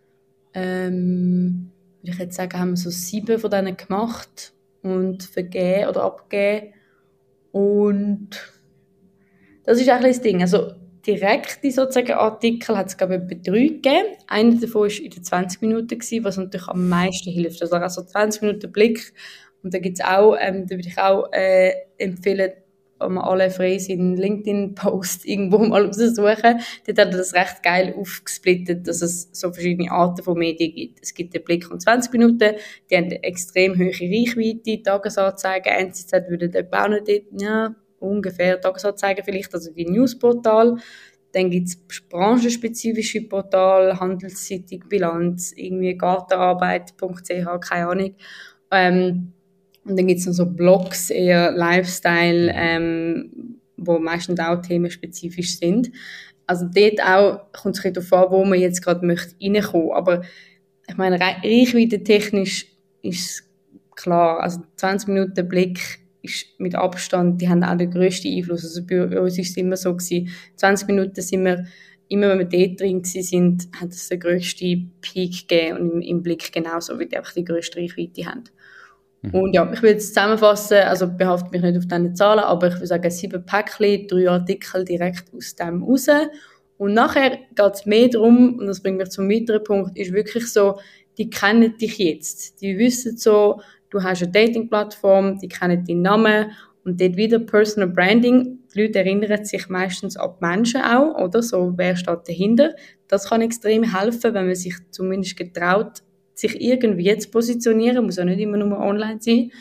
würde ich jetzt sagen, haben wir so 7 von denen gemacht und vergeben oder abgegeben. Und das ist eigentlich das Ding. Also direkte sozusagen Artikel hat es, glaube ich, etwa 3 gegeben. Einer davon war in den 20 Minuten, was natürlich am meisten hilft. Also 20 Minuten Blick. Und da gibt es auch, da würde ich auch empfehlen, wenn wir alle frei sind, einen LinkedIn-Post irgendwo mal raussuchen. Dort hat er das recht geil aufgesplittet, dass es so verschiedene Arten von Medien gibt. Es gibt den Blick von 20 Minuten, die haben eine extrem hohe Reichweite, Tagesanzeigen, NZZ würde etwa auch nicht, ja, ungefähr Tagesanzeigen vielleicht, also die Newsportal. Dann gibt es branchenspezifische Portale, Handelszeitung, Bilanz, irgendwie Gartenarbeit.ch, keine Ahnung. Und dann gibt es noch so Blogs, eher Lifestyle, wo meistens auch themenspezifisch sind. Also dort auch kommt es ein bisschen darauf an, wo man jetzt gerade möchte reinkommen. Aber ich meine, reichweitentechnisch ist es klar, also 20 Minuten Blick ist mit Abstand, die haben auch den grössten Einfluss. Also bei uns war es immer so gewesen, 20 Minuten sind wir, immer wenn wir dort drin waren, hat es den grössten Peak gegeben und im Blick genauso, weil die einfach die grösste Reichweite haben. Und ja, ich will jetzt zusammenfassen, also behafte mich nicht auf diese Zahlen, aber ich würde sagen 7 Päckchen, 3 Artikel direkt aus dem raus. Und nachher geht es mehr darum, und das bringt mich zum weiteren Punkt, ist wirklich so, die kennen dich jetzt. Die wissen so, du hast eine Dating-Plattform, die kennen deinen Namen und dort wieder Personal Branding. Die Leute erinnern sich meistens an die Menschen auch, oder? So, wer steht dahinter? Das kann extrem helfen, wenn man sich zumindest getraut, sich irgendwie zu positionieren, muss auch nicht immer nur online sein.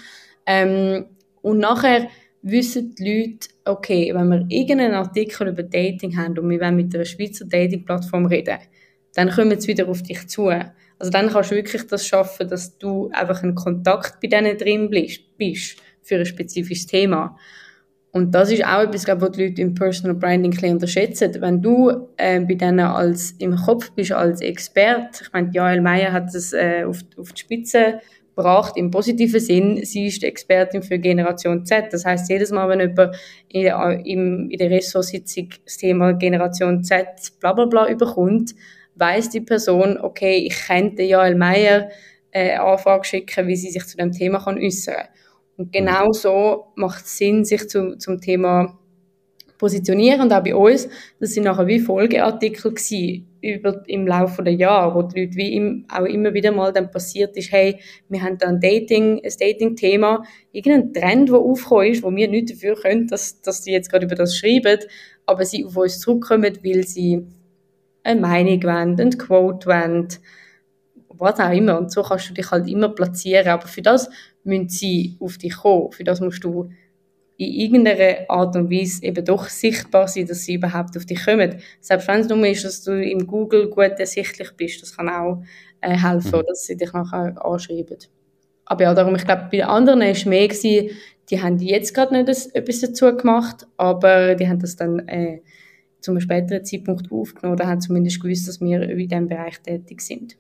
Und nachher wissen die Leute, okay, wenn wir irgendeinen Artikel über Dating haben und wir wollen mit einer Schweizer Dating-Plattform reden, dann kommen sie wieder auf dich zu. Also dann kannst du wirklich das schaffen, dass du einfach in Kontakt bei denen drin bist für ein spezifisches Thema. Und das ist auch etwas, was die Leute im Personal Branding ein bisschen unterschätzen. Wenn du bei denen im Kopf bist als Experte, ich meine, Jael Meyer hat es auf die Spitze gebracht, im positiven Sinn, sie ist die Expertin für Generation Z. Das heisst, jedes Mal, wenn jemand in der Ressortsitzung das Thema Generation Z bla bla bla überkommt, weiss die Person, okay, ich könnte Jael Meyer eine Anfrage schicken, wie sie sich zu dem Thema äußern kann. Und genau so macht es Sinn, sich zum Thema positionieren. Und auch bei uns, das sind nachher wie Folgeartikel gewesen, im Laufe der Jahre, wo die Leute auch immer wieder mal dann passiert ist, hey, wir haben da ein Dating-Thema, irgendein Trend, der aufgekommen ist, wo wir nicht dafür können, dass sie jetzt gerade über das schreiben, aber sie auf uns zurückkommen, weil sie eine Meinung wollen, ein Quote wollen, was auch immer. Und so kannst du dich halt immer platzieren. Aber für das müssen sie auf dich kommen. Für das musst du in irgendeiner Art und Weise eben doch sichtbar sein, dass sie überhaupt auf dich kommen. Selbst wenn es nur ist, dass du im Google gut ersichtlich bist, das kann auch helfen, dass sie dich nachher anschreiben. Aber ja, darum, ich glaube, bei den anderen war es mehr gewesen, die haben jetzt gerade nicht etwas dazu gemacht, aber die haben das dann zu einem späteren Zeitpunkt aufgenommen oder haben zumindest gewusst, dass wir in diesem Bereich tätig sind.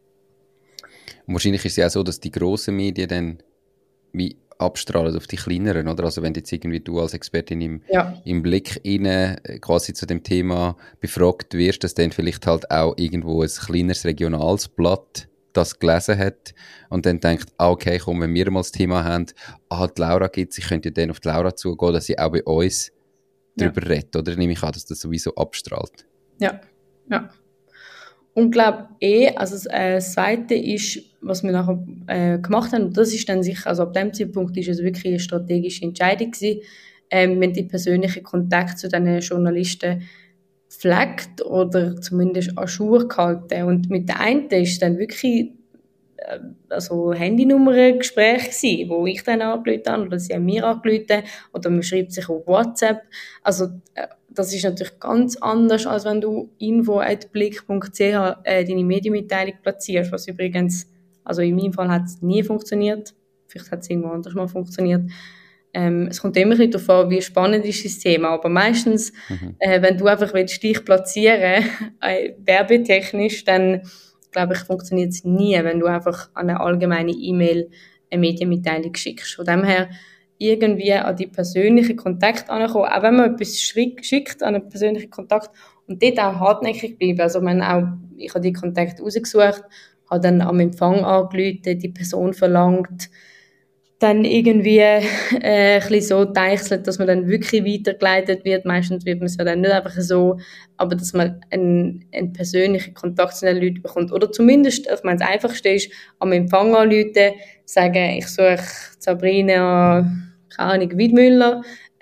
Und wahrscheinlich ist es ja auch so, dass die grossen Medien dann wie abstrahlen auf die kleineren, oder? Also wenn jetzt irgendwie du als Expertin im Blick rein quasi zu dem Thema befragt wirst, dass dann vielleicht halt auch irgendwo ein kleineres regionales Blatt das gelesen hat und dann denkt, okay, komm, wenn wir mal das Thema haben, die Laura gibt's, ich könnte ja dann auf die Laura zugehen, dass sie auch bei uns darüber redet, oder? Nehme ich an, dass das sowieso abstrahlt. Ja. Und glaube also das Zweite ist, was wir nachher gemacht haben, und das ist dann sicher, also ab dem Zeitpunkt ist es wirklich eine strategische Entscheidung gewesen, wenn die persönlichen Kontakt zu diesen Journalisten pflegt oder zumindest an Jour gehalten. Und mit der einen ist dann wirklich also Handynummern-Gespräch gewesen, wo ich dann angerufen habe oder sie haben mir angerufen oder man schreibt sich auf WhatsApp. Also das ist natürlich ganz anders, als wenn du info@blick.ch deine Medienmitteilung platzierst, was übrigens, also in meinem Fall hat es nie funktioniert, vielleicht hat es irgendwo anders mal funktioniert. Es kommt immer ein bisschen darauf an, wie spannend ist das Thema, aber meistens, wenn du einfach dich platzieren willst, werbetechnisch, dann glaube ich, funktioniert es nie, wenn du einfach an eine allgemeine E-Mail eine Medienmitteilung schickst. Von dem her irgendwie an die persönlichen Kontakt ankommen, auch wenn man etwas schickt an einen persönlichen Kontakt und dort auch hartnäckig bleiben. Also ich habe die Kontakte rausgesucht, habe dann am Empfang angerufen, die Person verlangt, dann irgendwie ein bisschen so deichselt, dass man dann wirklich weitergeleitet wird. Meistens wird man es ja dann nicht einfach so, aber dass man einen persönlichen Kontakt zu den Leuten bekommt. Oder zumindest, ich meine, das Einfachste ist, am Empfang anrufen, sagen, ich suche Sabrina, keine Ahnung, Wiedmüller,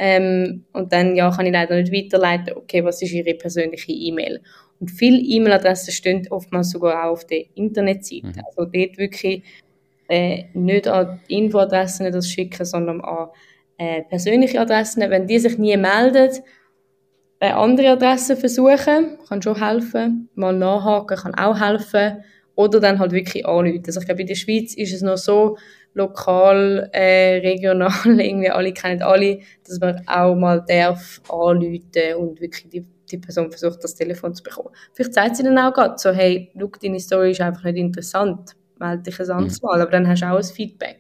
und dann, ja, kann ich leider nicht weiterleiten, okay, was ist Ihre persönliche E-Mail? Und viele E-Mail-Adressen stehen oftmals sogar auch auf der Internetseite. Also dort wirklich nicht an die Infoadressen das schicken, sondern an persönliche Adressen. Wenn die sich nie melden, andere Adressen versuchen, kann schon helfen. Mal nachhaken kann auch helfen. Oder dann halt wirklich anrufen. Also ich glaube, in der Schweiz ist es noch so lokal, regional, irgendwie alle kennen alle, dass man auch mal darf anrufen und wirklich die Person versucht, das Telefon zu bekommen. Vielleicht sagt sie dann auch gerade so, hey, schau, deine Story ist einfach nicht interessant. Melde dich ein anderes Mal, aber dann hast du auch ein Feedback.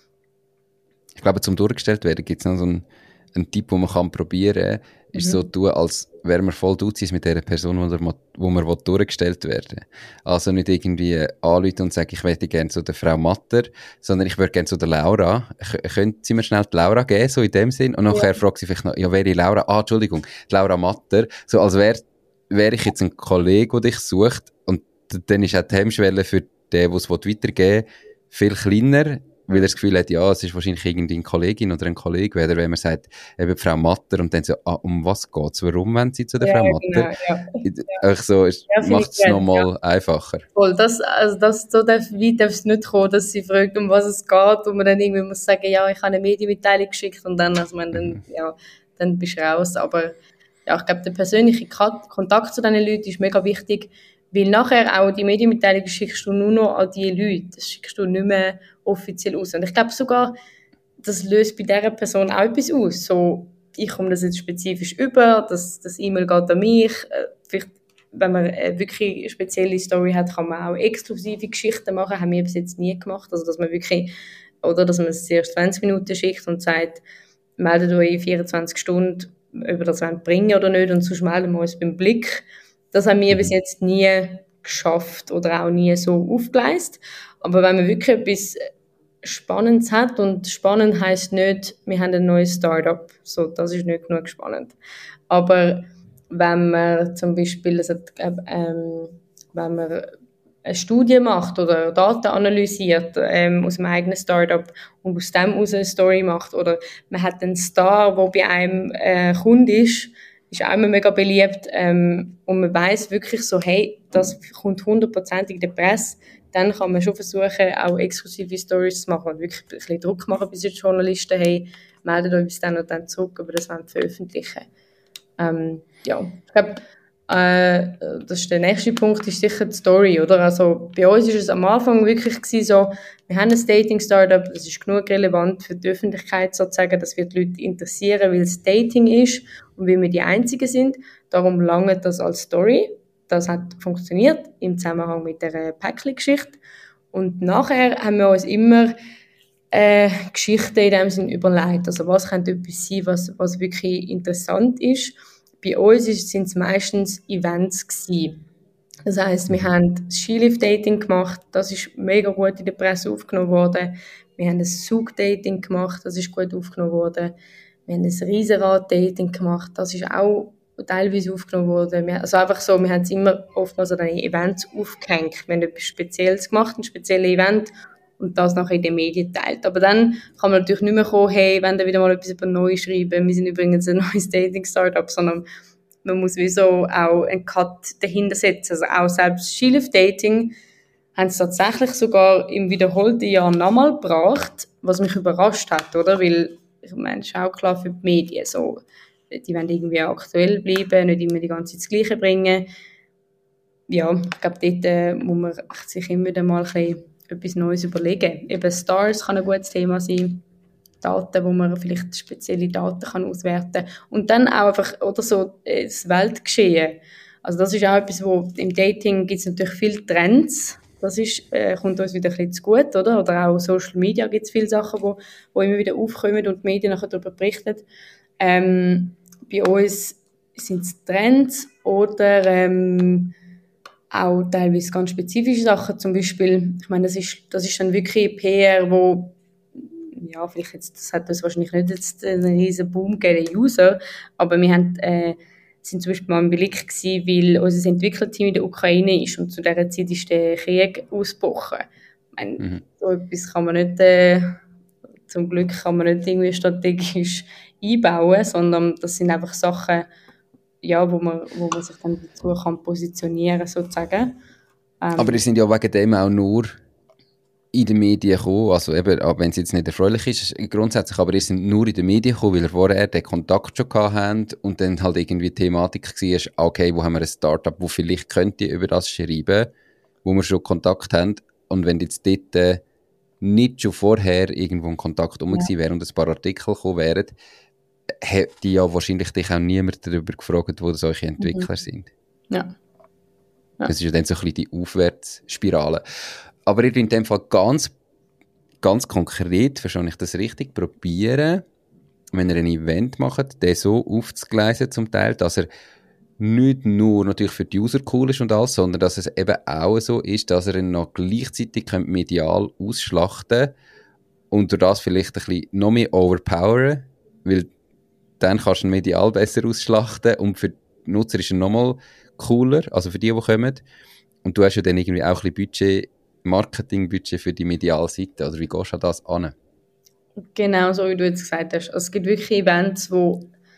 Ich glaube, zum durchgestellt werden gibt es noch so einen Tipp, den man kann probieren kann, ist so tun, als wäre man voll Duzis mit der Person, wo man durchgestellt werden will. Also nicht irgendwie anrufen und sagen, ich möchte gerne zu der Frau Matter, sondern ich würde gerne zu der Laura. Können Sie mir schnell die Laura geben, so in dem Sinn? Und nachher fragt sie vielleicht noch, ja, wer ist Laura? Entschuldigung, die Laura Matter. So als wäre ich jetzt ein Kollege, der dich sucht, und dann ist auch die Hemmschwelle für den, der es weitergeben will, viel kleiner, weil er das Gefühl hat, ja, es ist wahrscheinlich irgendeine Kollegin oder ein Kollege, oder wenn man sagt, eben Frau Matter, und dann so, um was geht's? Warum wollen Sie zu der Frau Matter? Genau, ja. So macht es nochmal einfacher. Voll, so weit darf es nicht kommen, dass sie fragt, um was es geht, und man dann irgendwie muss sagen, ja, ich habe eine Medienmitteilung geschickt, und dann, also man dann bist du raus. Aber ja, ich glaube, der persönliche Kontakt zu diesen Leuten ist mega wichtig, weil nachher auch die Medienmitteilung schickst du nur noch an die Leute. Das schickst du nicht mehr offiziell aus. Und ich glaube sogar, das löst bei dieser Person auch etwas aus. So, ich komme das jetzt spezifisch über, das E-Mail geht an mich. Vielleicht, wenn man wirklich eine spezielle Story hat, kann man auch exklusive Geschichten machen. Haben wir bis jetzt nie gemacht. Also, dass man wirklich, oder dass man es erst 20 Minuten schickt und sagt, meldet euch in 24 Stunden, ob ihr das bringen oder nicht, und sonst melden wir uns beim Blick. Das haben wir bis jetzt nie geschafft oder auch nie so aufgeleistet. Aber wenn man wirklich etwas Spannendes hat, und spannend heisst nicht, wir haben ein neues Startup, so, das ist nicht genug spannend. Aber wenn man zum Beispiel, wenn man eine Studie macht oder Daten analysiert aus einem eigenen Startup und aus dem heraus eine Story macht, oder man hat einen Star, der bei einem Kunde ist auch immer mega beliebt, und man weiss wirklich so, hey, das kommt 100% in der Presse, dann kann man schon versuchen, auch exklusive Stories zu machen und wirklich ein bisschen Druck machen bei den Journalisten, hey, meldet euch bis dann und dann zurück, aber das wollen wir veröffentlichen. Ja, ich glaube, das ist der nächste Punkt, ist sicher die Story, oder? Also bei uns ist es am Anfang wirklich gewesen, so, wir haben ein Dating-Startup, das ist genug relevant für die Öffentlichkeit sozusagen, das wird die Leute interessieren, weil es Dating ist und weil wir die Einzigen sind. Darum langt das als Story. Das hat funktioniert im Zusammenhang mit der Päckli-Geschichte. Und nachher haben wir uns immer Geschichten in dem Sinn überlegt. Also was könnte etwas sein, was wirklich interessant ist. Bei uns sind es meistens Events gewesen. Das heisst, wir haben das Skilift-Dating gemacht, das ist mega gut in der Presse aufgenommen worden. Wir haben ein Zug-Dating gemacht, das ist gut aufgenommen worden. Wir haben ein Riesenrad-Dating gemacht, das ist auch teilweise aufgenommen worden. Also einfach so, wir haben es immer oftmals an den Events aufgehängt. Wir haben etwas Spezielles gemacht, ein spezielles Event, und das nachher in den Medien teilt. Aber dann kann man natürlich nicht mehr kommen, hey, wenn ihr wieder mal etwas über neu schreiben, wir sind übrigens ein neues Dating-Startup, sondern man muss wieso auch einen Cut dahinter setzen. Also auch selbst Skilift-Dating haben es tatsächlich sogar im wiederholten Jahr nochmal gebracht, was mich überrascht hat, oder? Weil, ich meine, es ist auch klar für die Medien so, die wollen irgendwie aktuell bleiben, nicht immer die ganze Zeit das Gleiche bringen. Ja, ich glaube, dort muss man sich immer wieder mal ein bisschen etwas Neues überlegen. Eben Stars kann ein gutes Thema sein, Daten, wo man vielleicht spezielle Daten kann auswerten kann. Und dann auch einfach, oder so, das Weltgeschehen. Also das ist auch etwas, wo im Dating gibt es natürlich viele Trends. Das ist, kommt uns wieder ein bisschen zu gut, oder? Oder auch Social Media gibt es viele Sachen, wo immer wieder aufkommen und die Medien nachher darüber berichten. Bei uns sind es Trends oder auch teilweise ganz spezifische Sachen. Zum Beispiel, ich meine, das ist dann wirklich PR, wo, ja, vielleicht jetzt, das hat uns wahrscheinlich nicht jetzt einen riesen Boom gegeben, User, aber wir haben, sind zum Beispiel mal im Blick gewesen, weil unser Entwicklerteam in der Ukraine ist und zu dieser Zeit ist der Krieg ausgebrochen. Ich meine, so etwas kann man nicht, zum Glück kann man nicht irgendwie strategisch einbauen, sondern das sind einfach Sachen, ja, wo man sich dann dazu kann positionieren, sozusagen. Aber ihr sind ja wegen dem auch nur in den Medien gekommen, also eben, wenn es jetzt nicht erfreulich ist, grundsätzlich, aber ihr sind nur in den Medien gekommen, weil ihr vorher den Kontakt schon gehabt habt und dann halt irgendwie die Thematik war, okay, wo haben wir ein Startup, wo vielleicht könnte über das schreiben, wo wir schon Kontakt haben, und wenn jetzt dort nicht schon vorher irgendwo ein Kontakt gewesen wäre und ein paar Artikel gekommen wären, hätte ja wahrscheinlich dich auch niemand darüber gefragt, wo solche Entwickler sind. Ja. Das ist ja dann so ein bisschen die Aufwärtsspirale. Aber ich will in dem Fall ganz konkret, verstehe ich das richtig, probieren, wenn ihr ein Event macht, den so aufzugleisen zum Teil, dass er nicht nur natürlich für die User cool ist und alles, sondern dass es eben auch so ist, dass er ihn noch gleichzeitig medial ausschlachten und durch das vielleicht ein bisschen noch mehr overpowern, weil dann kannst du ihn medial besser ausschlachten und für die Nutzer ist er nochmal cooler, also für die kommen. Und du hast ja dann irgendwie auch ein bisschen Marketingbudget für die mediale Seite, oder wie gehst du an das an? Genau, so wie du jetzt gesagt hast. Also es gibt wirklich Events, wo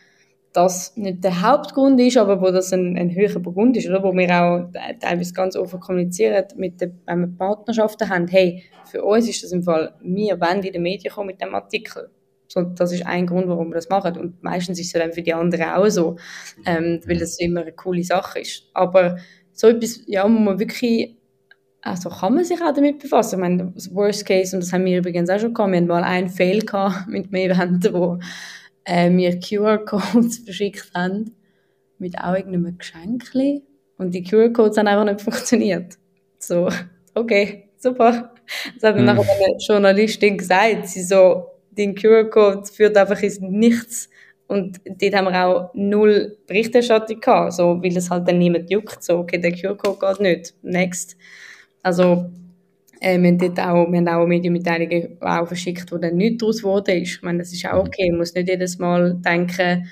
das nicht der Hauptgrund ist, aber wo das ein höherer Grund ist, oder? Wo wir auch teilweise ganz offen kommunizieren, wenn wir Partnerschaften haben, hey, für uns ist das im Fall, wir wollen in den Medien kommen mit dem Artikel. So, das ist ein Grund, warum wir das machen. Und meistens ist es dann für die anderen auch so, weil das immer eine coole Sache ist. Aber so etwas, ja, muss man wirklich, also kann man sich auch damit befassen. Ich meine, das Worst Case, und das haben wir übrigens auch schon gehabt, wir hatten mal einen Fail gehabt mit einem Event, wo wir QR-Codes verschickt haben, mit auch irgendeinem Geschenkli. Und die QR-Codes haben einfach nicht funktioniert. So, okay, super. Das hat dann nachher eine Journalistin gesagt, sie so, den QR-Code führt einfach ins Nichts. Und dort haben wir auch null Berichterstattung gehabt, so, weil es halt dann niemand juckt. So, okay, der QR-Code geht nicht. Next. Also, wir haben auch Medienmitteilungen auch verschickt, wo dann nichts daraus geworden ist. Ich meine, das ist auch okay. Man muss nicht jedes Mal denken,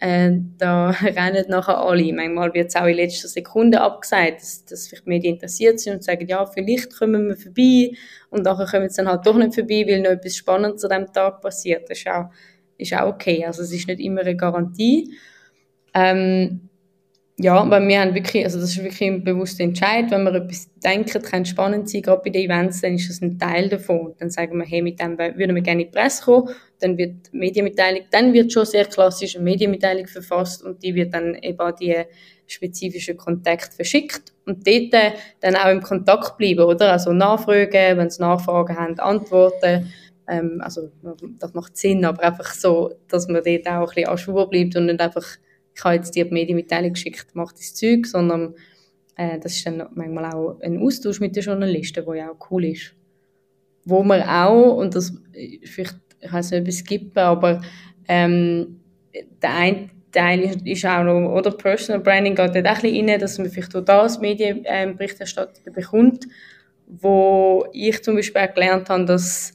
da rennen nachher alle. Manchmal wird es auch in letzter Sekunde abgesagt, dass vielleicht die Medien interessiert sind und sagen, ja, vielleicht kommen wir vorbei. Und nachher kommen sie dann halt doch nicht vorbei, weil noch etwas Spannendes an diesem Tag passiert. Das ist auch okay. Also es ist nicht immer eine Garantie. Ja, weil wir haben wirklich, also das ist wirklich ein bewusster Entscheid, wenn wir etwas denken, kann spannend sein, gerade bei den Events, dann ist das ein Teil davon. Dann sagen wir, hey, mit dem würden wir gerne in die Presse kommen, dann wird Medienmitteilung, dann wird schon sehr klassisch eine Medienmitteilung verfasst und die wird dann eben an die spezifischen Kontakte verschickt und dort dann auch im Kontakt bleiben, oder? Also nachfragen, wenn sie Nachfragen haben, antworten. Also das macht Sinn, aber einfach so, dass man dort auch ein bisschen à jour bleibt und nicht einfach, ich habe jetzt dir die Medienmitteilung geschickt, mach das Zeug, sondern das ist dann manchmal auch ein Austausch mit den Journalisten, der ja auch cool ist. Wo man auch, und das vielleicht, ich weiß nicht, ob es gibt, aber der eine Teil ist auch noch, oder Personal Branding geht dort auch ein bisschen rein, dass man vielleicht auch das Medienberichterstattung bekommt, wo ich zum Beispiel auch gelernt habe, dass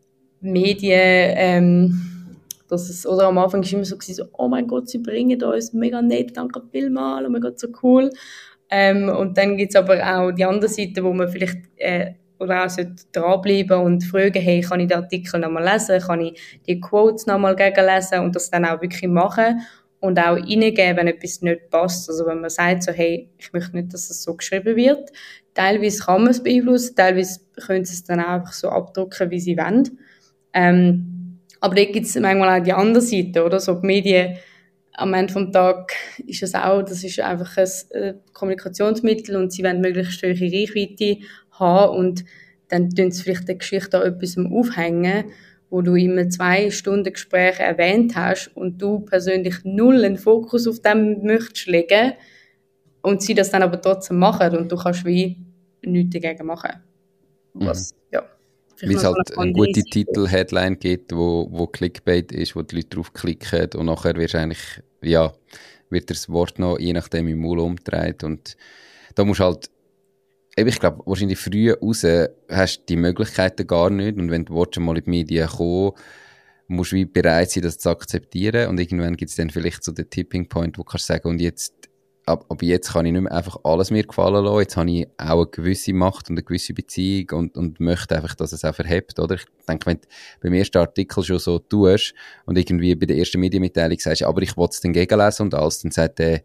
Medien, dass es, oder am Anfang war es immer so, oh mein Gott, sie bringen uns mega nett, danke vielmals, oh mein Gott, so cool. Und dann gibt es aber auch die andere Seite, wo man vielleicht oder auch dranbleiben und fragen, hey, kann ich den Artikel nochmal lesen, kann ich die Quotes nochmal gegenlesen und das dann auch wirklich machen und auch reingeben, wenn etwas nicht passt. Also wenn man sagt so, hey, ich möchte nicht, dass es so geschrieben wird. Teilweise kann man es beeinflussen, teilweise können sie es dann auch einfach so abdrucken, wie sie wollen. Aber da gibt es manchmal auch die andere Seite, oder? So die Medien, am Ende des Tages ist es auch, das ist einfach ein Kommunikationsmittel und sie wollen möglichst hohe Reichweite haben und dann tun sie vielleicht eine Geschichte an etwas aufhängen, wo du in einem 2-Stunden-Gespräch erwähnt hast und du persönlich null einen Fokus auf dem möchtest legen und sie das dann aber trotzdem machen und du kannst wie nichts dagegen machen. Was, ja. Weil es halt eine gute Titel-Headline gibt, wo Clickbait ist, wo die Leute drauf klicken und nachher wirst eigentlich, ja, wird das Wort noch je nachdem im Maul umgedreht und da musst halt, ich glaube, wahrscheinlich früh raus hast du die Möglichkeiten gar nicht und wenn du willst, mal in die Medien kommen, musst du wie bereit sein, das zu akzeptieren und irgendwann gibt es dann vielleicht so den Tipping Point, wo du kannst sagen, und jetzt aber jetzt kann ich nicht mehr einfach alles mir gefallen lassen. Jetzt habe ich auch eine gewisse Macht und eine gewisse Beziehung und möchte einfach, dass es auch verhebt, oder? Ich denke, wenn du beim ersten Artikel schon so tust und irgendwie bei der ersten Medienmitteilung sagst, aber ich will es dann gegenlesen und alles, dann sagt der,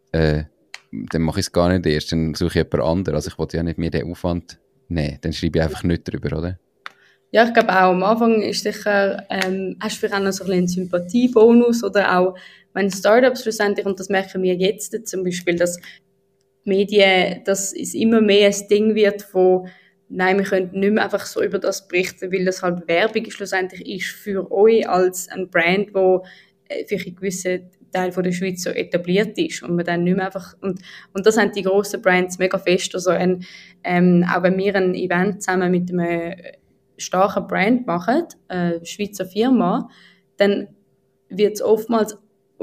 dann mache ich es gar nicht erst, dann suche ich jemand anderen. Also ich will ja nicht mehr den Aufwand nehmen, dann schreibe ich einfach nicht drüber, oder? Ja, ich glaube auch, am Anfang ist sicher, hast du vielleicht auch noch so ein bisschen einen Sympathiebonus oder auch, wenn Startups schlussendlich, und das merken wir jetzt zum Beispiel, dass Medien, dass es immer mehr ein Ding wird von, nein, wir können nicht mehr einfach so über das berichten, weil das halt Werbung schlussendlich ist für euch als ein Brand, wo für einen gewissen Teil von der Schweiz so etabliert ist und man dann nicht mehr einfach, und das haben die grossen Brands mega fest, also auch wenn wir ein Event zusammen mit einem starken Brand machen, Schweizer Firma, dann wird es oftmals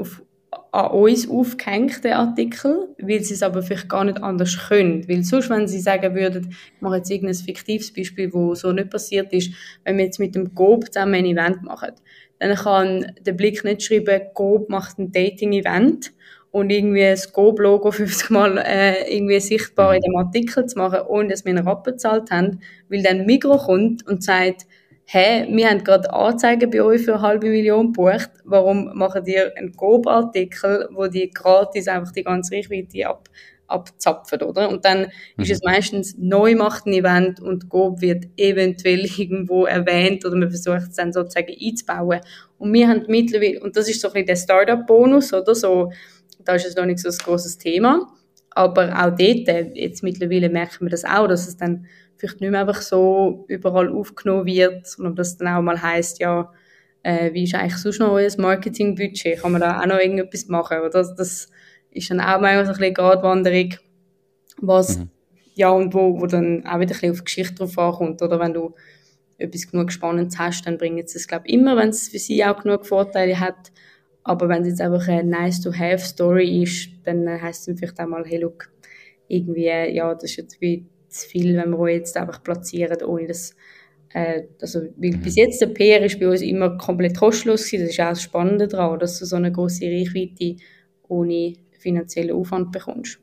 an uns aufgehängt, der Artikel, weil sie es aber vielleicht gar nicht anders können. Weil sonst, wenn sie sagen würden, ich mache jetzt irgendein fiktives Beispiel, wo so nicht passiert ist, wenn wir jetzt mit dem GoB zusammen ein Event machen, dann kann der Blick nicht schreiben, GoB macht ein Dating-Event und irgendwie das GoB-Logo 50 Mal irgendwie sichtbar in dem Artikel zu machen, ohne dass wir einen Rappen bezahlt haben, weil dann Migros kommt und sagt, hey, wir haben gerade Anzeigen bei euch für 500.000 gebucht, warum macht ihr einen GoB-Artikel, wo die gratis einfach die ganze Reichweite abzapfen, oder? Und dann ist es meistens neu macht ein Event und GoB wird eventuell irgendwo erwähnt oder man versucht es dann sozusagen einzubauen. Und wir haben mittlerweile, und das ist so ein bisschen der Startup-Bonus, oder so, da ist es noch nicht so ein grosses Thema, aber auch dort, jetzt mittlerweile merken wir das auch, dass es dann vielleicht nicht mehr einfach so überall aufgenommen wird, sondern dass es dann auch mal heisst, ja, wie ist eigentlich sonst noch euer Marketingbudget? Kann man da auch noch irgendetwas machen? Oder das ist dann auch manchmal so ein bisschen Gratwanderung, was, ja, und wo dann auch wieder ein bisschen auf die Geschichte drauf ankommt. Oder wenn du etwas genug Spannendes hast, dann bringt es das, glaube ich, immer, wenn es für sie auch genug Vorteile hat. Aber wenn es jetzt einfach eine Nice-to-have-Story ist, dann heisst es dann vielleicht auch mal, hey, look, irgendwie, ja, das ist jetzt wie zu viel, wenn wir euch jetzt einfach platzieren, ohne dass, also, weil bis jetzt der PR ist bei uns immer komplett kostenlos gewesen, das ist auch das Spannende daran, dass du so eine grosse Reichweite ohne finanziellen Aufwand bekommst.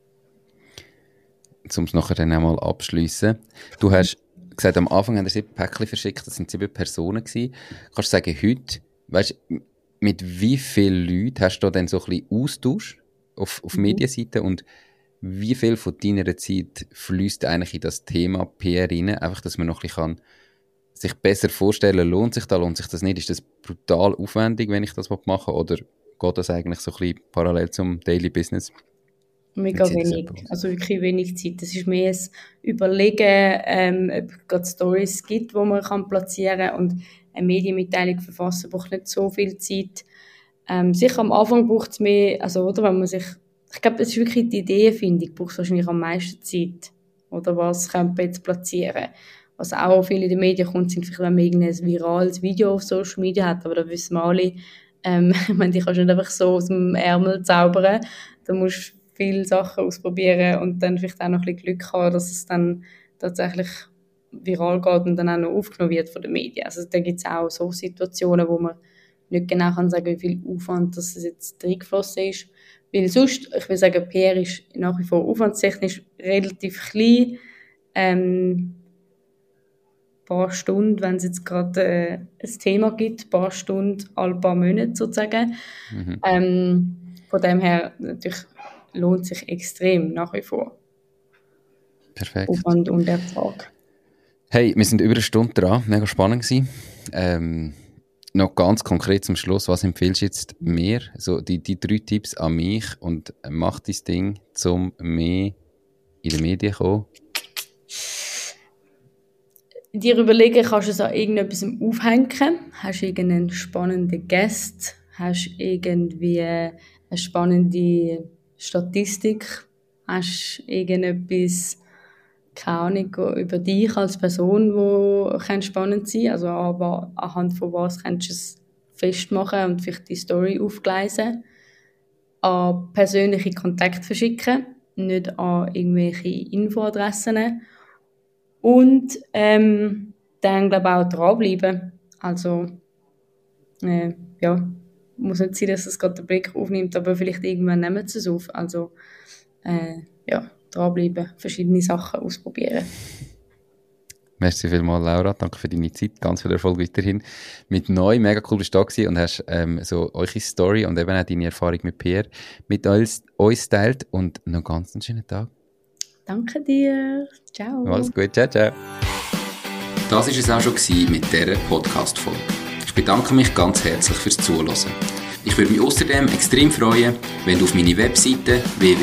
Um es nachher dann einmal abschliessen. Du hast gesagt, am Anfang haben wir 7 Päckchen verschickt, das sind 7 Personen gewesen. Kannst du sagen, heute, weißt, mit wie vielen Leuten hast du denn so ein bisschen Austausch? auf Medienseite und wie viel von deiner Zeit fließt eigentlich in das Thema PR rein? Einfach, dass man noch ein bisschen sich besser vorstellen, lohnt sich das nicht? Ist das brutal aufwendig, wenn ich das machen will? Oder geht das eigentlich so ein bisschen parallel zum Daily Business? Mega wenig, also wirklich wenig Zeit. Das ist mehr ein Überlegen, ob es gerade Stories gibt, die man platzieren kann. Und eine Medienmitteilung verfassen braucht nicht so viel Zeit. Sicher am Anfang braucht es mehr, also, oder, wenn man sich, ich glaube, das ist wirklich die Ideenfindung, braucht es wahrscheinlich am meisten Zeit. Oder was könnte man jetzt platzieren? Was auch viel in den Medien kommt, sind vielleicht, wenn man irgendein virales Video auf Social Media hat, aber da wissen wir alle, ich meine, die kannst du nicht einfach so aus dem Ärmel zaubern. Da musst du viele Sachen ausprobieren und dann vielleicht auch noch ein bisschen Glück haben, dass es dann tatsächlich viral geht und dann auch noch aufgenommen wird von den Medien. Also da gibt es auch so Situationen, wo man nicht genau kann sagen, wie viel Aufwand das jetzt reingeflossen ist. Weil sonst, ich will sagen, PR ist nach wie vor aufwandstechnisch relativ klein. Ein paar Stunden, wenn es jetzt gerade ein Thema gibt, ein paar Stunden alle paar Monate sozusagen. Von dem her natürlich lohnt sich extrem nach wie vor. Perfekt. Aufwand und Ertrag. Hey, wir sind über eine Stunde dran, mega spannend gewesen. Noch ganz konkret zum Schluss, was empfiehlst du jetzt mir? So die 3 Tipps an mich und mach dein Ding, um mehr in den Medien zu kommen. Dir überlegen, kannst du es an irgendetwas aufhängen? Hast du irgendeinen spannenden Gast? Hast du irgendwie eine spannende Statistik? Hast du irgendetwas, keine Ahnung, über dich als Person, die spannend sein kann? Also aber anhand von was kannst du es festmachen und vielleicht die Story aufgleisen? An persönliche Kontakte verschicken, nicht an irgendwelche Infoadressen. Und dann, glaube ich, auch dranbleiben. Also, ja, muss nicht sein, dass es gerade den Blick aufnimmt, aber vielleicht irgendwann nehmen sie es auf. Also, ja, dranbleiben, verschiedene Sachen ausprobieren. Merci vielmals, Laura. Danke für deine Zeit. Ganz viel Erfolg weiterhin. Mit neu, mega cool bist du da gewesen und hast so eure Story und eben auch deine Erfahrung mit PR mit uns geteilt. Und noch ganz einen schönen Tag. Danke dir. Ciao. Alles gut. Ciao, ciao. Das war es auch schon mit dieser Podcast-Folge. Ich bedanke mich ganz herzlich fürs Zuhören. Ich würde mich außerdem extrem freuen, wenn du auf meine Webseite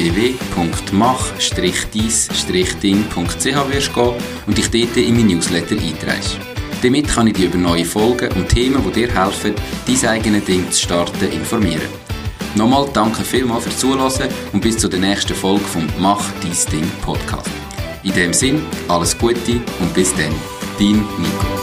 www.mach-deis-ding.ch wirst gehen und dich dort in mein Newsletter einträgst. Damit kann ich dich über neue Folgen und Themen, die dir helfen, dein eigenes Ding zu starten, informieren. Nochmal danke vielmals fürs Zuhören und bis zur nächsten Folge vom Mach deis Ding Podcast. In dem Sinn, alles Gute und bis dann, dein Nico.